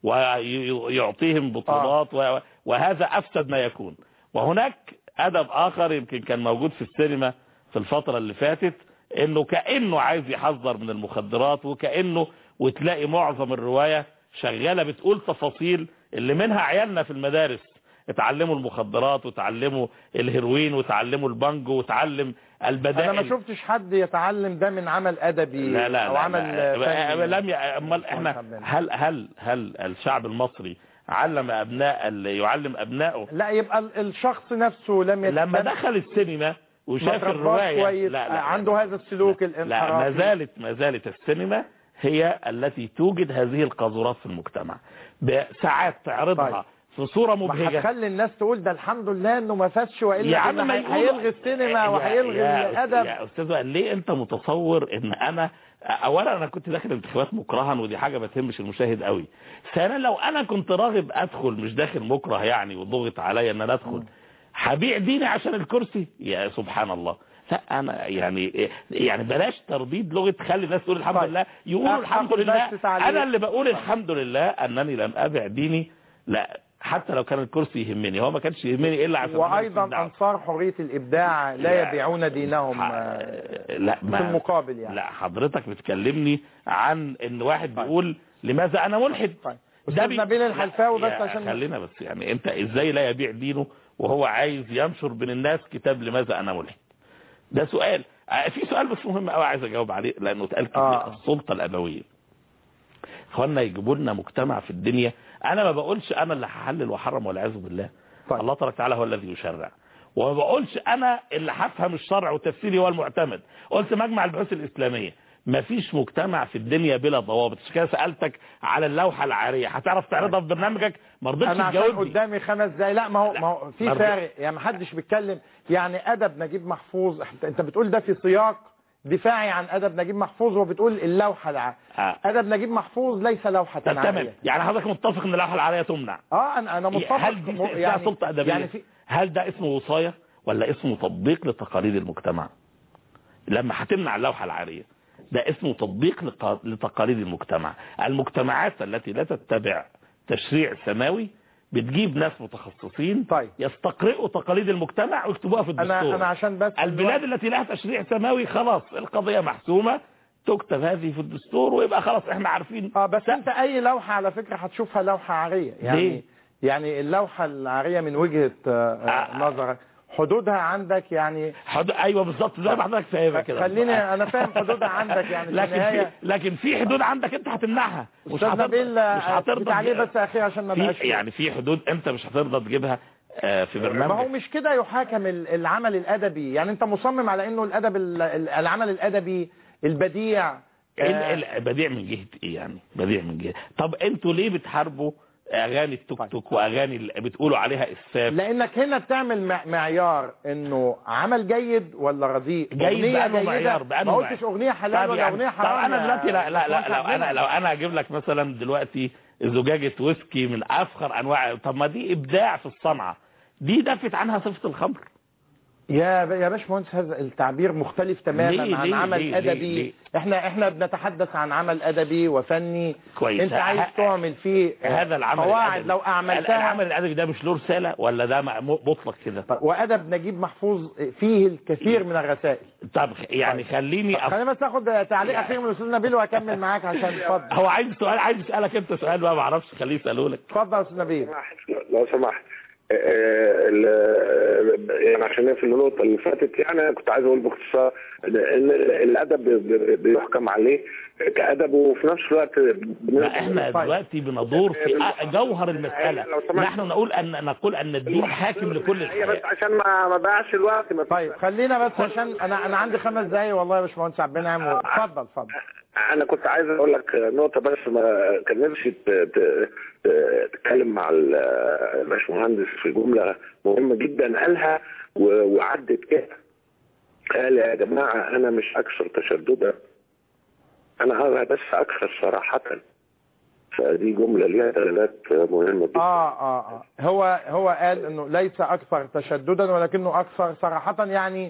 ويعطيهم بطولات وهذا أفسد ما يكون، وهناك أدب آخر يمكن كان موجود في السينما في الفترة اللي فاتت إنه كأنه عايز يحذر من المخدرات، وكأنه وتلاقي معظم الرواية شغالة بتقول تفاصيل اللي منها عيالنا في المدارس اتعلموا المخدرات وتعلموا الهيروين وتعلموا البانجو وتعلم البدائل. انا ما شفتش حد يتعلم ده من عمل ادبي لا او عمل لم امال احنا هل الشعب المصري علم يعلم ابنائه؟ لا يبقى الشخص نفسه لما دخل السينما وشاف الرواية لا عنده هذا السلوك الانحرافي. لا ما زالت السينما هي التي توجد هذه القاذورات في المجتمع، بساعات تعرضها في صورة مبهجة. هتخلي الناس تقول ده الحمد لله انه ما فاتش، والا هيلغي السينما وهيلغي الادب. يا استاذ ليه انت متصور ان انا اولا انا كنت داخل انتخابات مكرها ودي حاجة ما تهمش المشاهد قوي. ثانيا لو انا كنت راغب ادخل مش داخل مكره يعني وضغط عليا ان انا ادخل هبيع ديني عشان الكرسي؟ يا سبحان الله. لا انا يعني بلاش ترديد لغه خلي الناس تقول الحمد لله، يقولوا الحمد لله. انا اللي بقول الحمد لله انني لم ابع ديني، لا حتى لو كان الكرسي يهمني، هو ما كانش يهمني الا عشان وايضا انصار حريه الابداع لا يبيعون دينهم لا في المقابل يعني. لا حضرتك بتكلمني عن ان واحد بيقول لماذا انا ملحد. ده نبيل الحلفاوي بس عشان خلينا بس يعني انت ازاي لا يبيع دينه وهو عايز ينشر بين الناس كتاب لماذا انا ملحد؟ ده سؤال. في سؤال بس مهم قوي عايز اجاوب عليه لانه اتقال كتير. السلطه الابويه اخوانا يجيبوا لنا مجتمع في الدنيا. انا ما بقولش انا اللي هحلل واحرم والعياذ بالله. الله تبارك وتعالى هو الذي يشرع، وما بقولش انا اللي هفهم الشرع وتفسيري هو المعتمد. قلت مجمع البحوث الاسلاميه مفيش مجتمع في الدنيا بلا ضوابط. عشان كده سالتك على اللوحه العاريه، هتعرف تعرضها في برنامجك؟ ما رضيتش انا عشان تجاوبني. قدامي 5 دقايق. لا ما هو في فارق يعني، ما حدش بيتكلم يعني. ادب نجيب محفوظ انت بتقول ده في سياق دفاعي عن ادب نجيب محفوظ، وبتقول اللوحه العاريه. ادب نجيب محفوظ ليس لوحه عاريه. تمام، يعني حضرتك متفق ان اللوحه العاريه تمنع؟ انا متفق. هل دي يعني سلطه ادبيه؟ يعني هل ده اسمه وصايه ولا اسمه تطبيق لتقاليد المجتمع؟ لما هتمنع اللوحه العاريه ده اسمه تطبيق لتقاليد المجتمع. المجتمعات التي لا تتبع تشريع سماوي بتجيب ناس متخصصين يستقرئوا تقاليد المجتمع ويكتبوها في الدستور. انا عشان بس البلاد التي لها تشريع سماوي خلاص القضيه محسومه، تكتب هذه في الدستور ويبقى خلاص احنا عارفين. بس انت اي لوحه على فكره هتشوفها لوحه عاريه يعني. يعني اللوحه العاريه من وجهه نظرك حدودها عندك يعني ايوه بالظبط زي ما حضرتك فاهمها كده. خليني انا فاهم حدودها عندك يعني. لكن في حدود عندك انت هتمنعها، مش هترضى عليه. بس اخي عشان ما بقاش يعني في حدود انت مش هترضى تجيبها في برنامج. ما هو مش كده يحاكم العمل الادبي يعني. انت مصمم على انه العمل الادبي البديع. بديع من جهه ايه يعني؟ بديع من جهه. طب انتوا ليه بتحاربوا اغاني التوك توك واغاني اللي بتقولوا عليها اسفاف؟ لانك هنا بتعمل معيار انه عمل جيد ولا رديء. جيد بأنه معيار، ما قلتش اغنيه حلال ولا اغنيه حرام. طب انا دلوقتي لو انا اجيب لك مثلا دلوقتي زجاجه ويسكي من افخر انواع، طب ما دي ابداع في الصنعه، دي دفت عنها صفه الخمر. يا باشمهندس هذا التعبير مختلف تماما عن عمل ادبي. احنا بنتحدث عن عمل ادبي وفني كويس. انت عايز تعمل فيه هذا العمل قواعد لو اعملتها. العمل الادبي ده مش له رساله ولا ده مطلق كده؟ وادب نجيب محفوظ فيه الكثير من الرسائل. طب يعني خليني بس اخد تعليق اخير من الاستاذ نبيل واكمل معاك عشان اتفضل. هو عايز يسالك انت سؤال بقى ما اعرفش، خليه يساله لك. اتفضل يا استاذ نبيل لو سمحت. يعني عشان في النقطة اللي فاتت يعني كنت عايز اقول باختصار ان الادب بيحكم عليه كادب، وفي نفس الوقت احنا دلوقتي بندور في جوهر المسألة. نحن نقول ان الدين حاكم لكل الحياة. بس عشان ما ضيعش الوقت. طيب خلينا بس عشان انا عندي 5 دقايق والله يا باشمهندس عبد المنعم. اتفضل. انا كنت عايز اقول لك نقطة بس، ما كان نفسي تتكلم مع الباشمهندس في جملة مهمة جدا قالها وعدت كده. قال يا جماعة انا مش اكثر تشددا، انا بس اكثر صراحة. فدي جملة ليها دلالات مهمة جدا. هو قال انه ليس اكثر تشددا ولكنه اكثر صراحة. يعني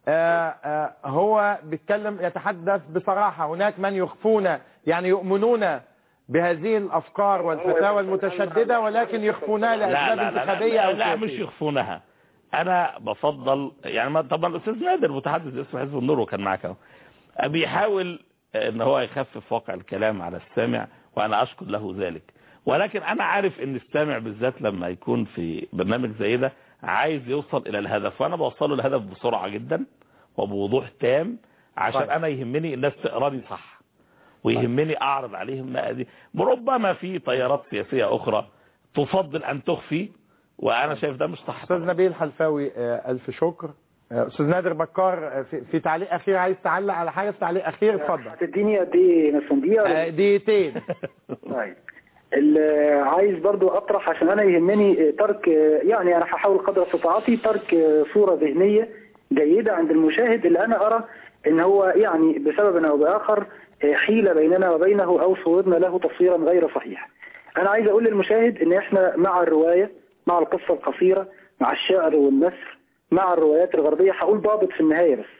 هو بيتكلم يتحدث بصراحة. هناك من يخفون يعني يؤمنون بهذه الافكار والفتاوى المتشددة ولكن يخفونها لاسباب انتخابية او لا مش يخفونها. انا بفضل يعني طبعا الاستاذ نادر متحدث اسم حزب النور وكان معك اهو بيحاول ان هو يخفف واقع الكلام على السامع، وانا اشكر له ذلك. ولكن انا عارف ان السامع بالذات لما يكون في برنامج زي ده عايز يوصل الى الهدف، وانا بوصله الهدف بسرعة جدا وبوضوح تام عشان انا يهمني الناس تقراني صح ويهمني اعرض عليهم دي. ربما في تيارات سياسية اخرى تفضل ان تخفي، وانا شايف ده مش صح. استاذ نبيل حلفاوي الف شكر. استاذ نادر بكار في تعليق اخير عايز تعلق على حاجه؟ في تعليق اخير اتفضل. هتديني قد ايه مثلا دقيقه؟ دقيقتين. طيب عايز برضو اطرح عشان انا يهمني ترك، يعني انا هحاول قدر استطاعتي ترك صورة ذهنية جيدة عند المشاهد اللي انا ارى ان هو يعني بسبب او باخر حيلة بيننا وبينه او صورنا له تصويرا غير صحيح. انا عايز اقول للمشاهد ان احنا مع الرواية، مع القصة القصيرة، مع الشعر والنثر، مع الروايات الغربية. هقول ضابط في النهاية بس.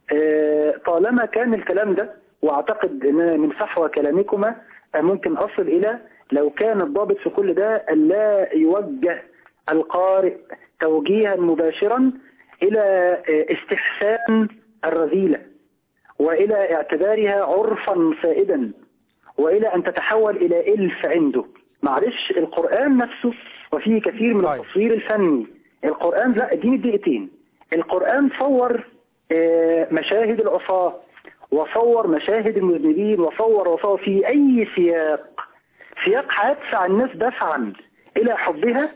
طالما كان الكلام ده، واعتقد ان من فحوى كلامكما ممكن اصل الى لو كان الضابط في كل ده ألا يوجه القارئ توجيها مباشرا إلى استحسان الرذيلة وإلى اعتبارها عرفا سائدا وإلى أن تتحول إلى إلف عنده. معلش القرآن نفسه وفيه كثير من التصوير الفني. القرآن لا اديني دقيقتين. القرآن صور مشاهد العصاة وصور مشاهد المذنبين وصور في أي سياق هيدفع الناس دفعا إلى حبها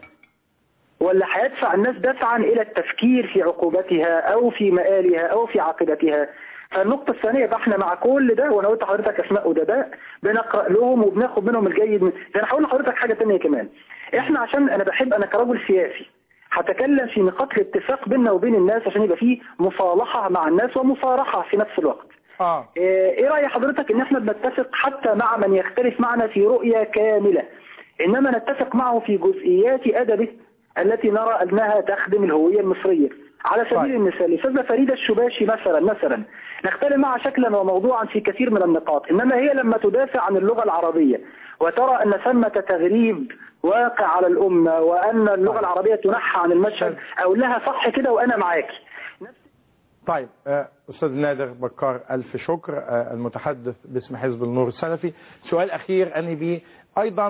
ولا هيدفع الناس دفعا إلى التفكير في عقوبتها أو في مآلها أو في عاقبتها؟ فالنقطة الثانية بقى احنا مع كل ده، وانا قلت لحضرتك اسماء ادباء بنقرأ لهم وبناخد منهم الجيد ده. انا هقول لحضرتك حاجة ثانيه كمان. احنا عشان انا كرجل سياسي هتكلم في نقاط الاتفاق بيننا وبين الناس عشان يبقى في مصالحة مع الناس ومصارحة في نفس الوقت. ايه رأي حضرتك ان احنا بنتفق حتى مع من يختلف معنا في رؤية كاملة، انما نتفق معه في جزئيات ادبه التي نرى انها تخدم الهوية المصرية؟ على سبيل المثال الأستاذة فريدة الشباشي مثلا نختلف معها شكلا وموضوعا في كثير من النقاط، انما هي لما تدافع عن اللغة العربية وترى ان ثمة تغريب واقع على الأمة وان اللغة العربية تنحى عن المشهد، اقول لها صح كده وانا معاكي. طيب أستاذ نادر بكار، ألف شكر، المتحدث باسم حزب النور السلفي. سؤال أخير أنهي به أيضا،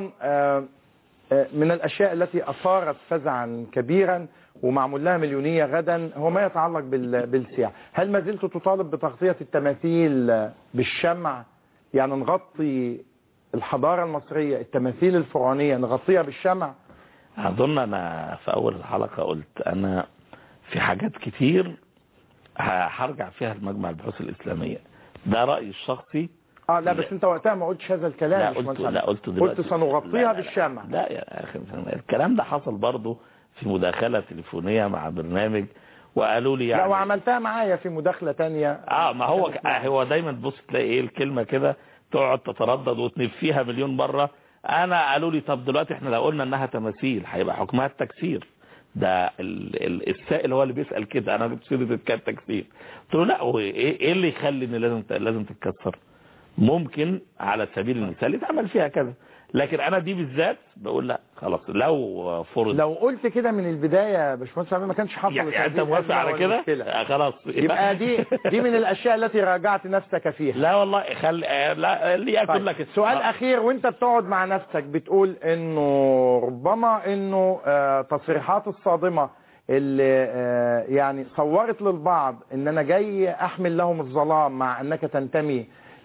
من الأشياء التي أثارت فزعا كبيرا ومعمول لها مليونية غدا هو ما يتعلق بالسياحة. هل ما زلت تطالب بتغطية التماثيل بالشمع؟ يعني نغطي الحضارة المصرية، التماثيل الفرعونية نغطيها بالشمع؟ أظن أنا في أول الحلقة قلت أنا في حاجات كتير هرجع فيها لمجمع البحوث الإسلامية، ده رأيي الشخصي. لا بس انت وقتها ما قلتش هذا الكلام. لا قلت دلوقتي، قلت سنغطيها بالشمع. لا يا أخي، الكلام ده حصل برضه في مداخلة تليفونية مع برنامج وقالوا لي يعني. لا وعملتها معايا في مداخلة تانية. ما هو دايما تبص تلاقي ايه الكلمة كده تقعد تتردد وتنفيها مليون مرة. انا قالوا لي طب دلوقتي احنا لو قلنا انها تماثيل هيبقى حكمها التكسير. ده السائل هو اللي بيسأل كده، انا جبت سيرة التكسير. قلت له لا، ايه اللي يخلي ان لازم تتكسر؟ ممكن على سبيل المثال يتعمل فيها كذا، لكن انا دي بالذات بقول لا خلاص. لو قلت كده من البدايه يا باشمهندس ما كانش حصل. يعني انت موافق على كده؟ خلاص يبقى دي من الاشياء التي راجعت نفسك فيها. لا والله لا لي اكل لك. سؤال اخير، وانت بتقعد مع نفسك بتقول انه ربما انه تصريحات الصادمه اللي يعني صورت للبعض ان انا جاي احمل لهم الظلام مع انك تنتمي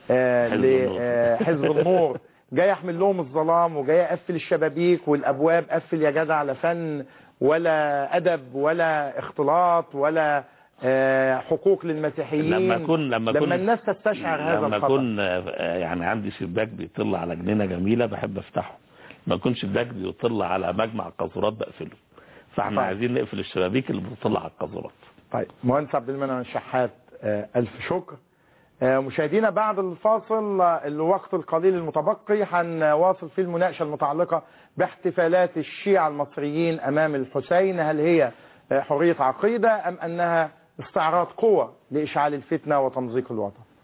لحزب النور، جاي احمل لهم الظلام وجاي اقفل الشبابيك والابواب، قفل يا جدع، لا فن ولا ادب ولا اختلاط ولا حقوق للمسيحيين. لما الناس تستشعر هذا الخطأ. لما اكون يعني عندي شباك بيطل على جنينه جميله بحب افتحه، ما يكونش شباك بيطل على مجمع قاذورات بقفله. فاحنا عايزين نقفل الشبابيك اللي بتطل على القاذورات. طيب مهندس عبد المنعم الشحات، الف شكر. مشاهدينا بعد الفاصل الوقت القليل المتبقي هنواصل في المناقشة المتعلقة باحتفالات الشيعة المصريين أمام الحسين. هل هي حرية عقيدة أم أنها استعراض قوة لإشعال الفتنة وتمزيق الوطن؟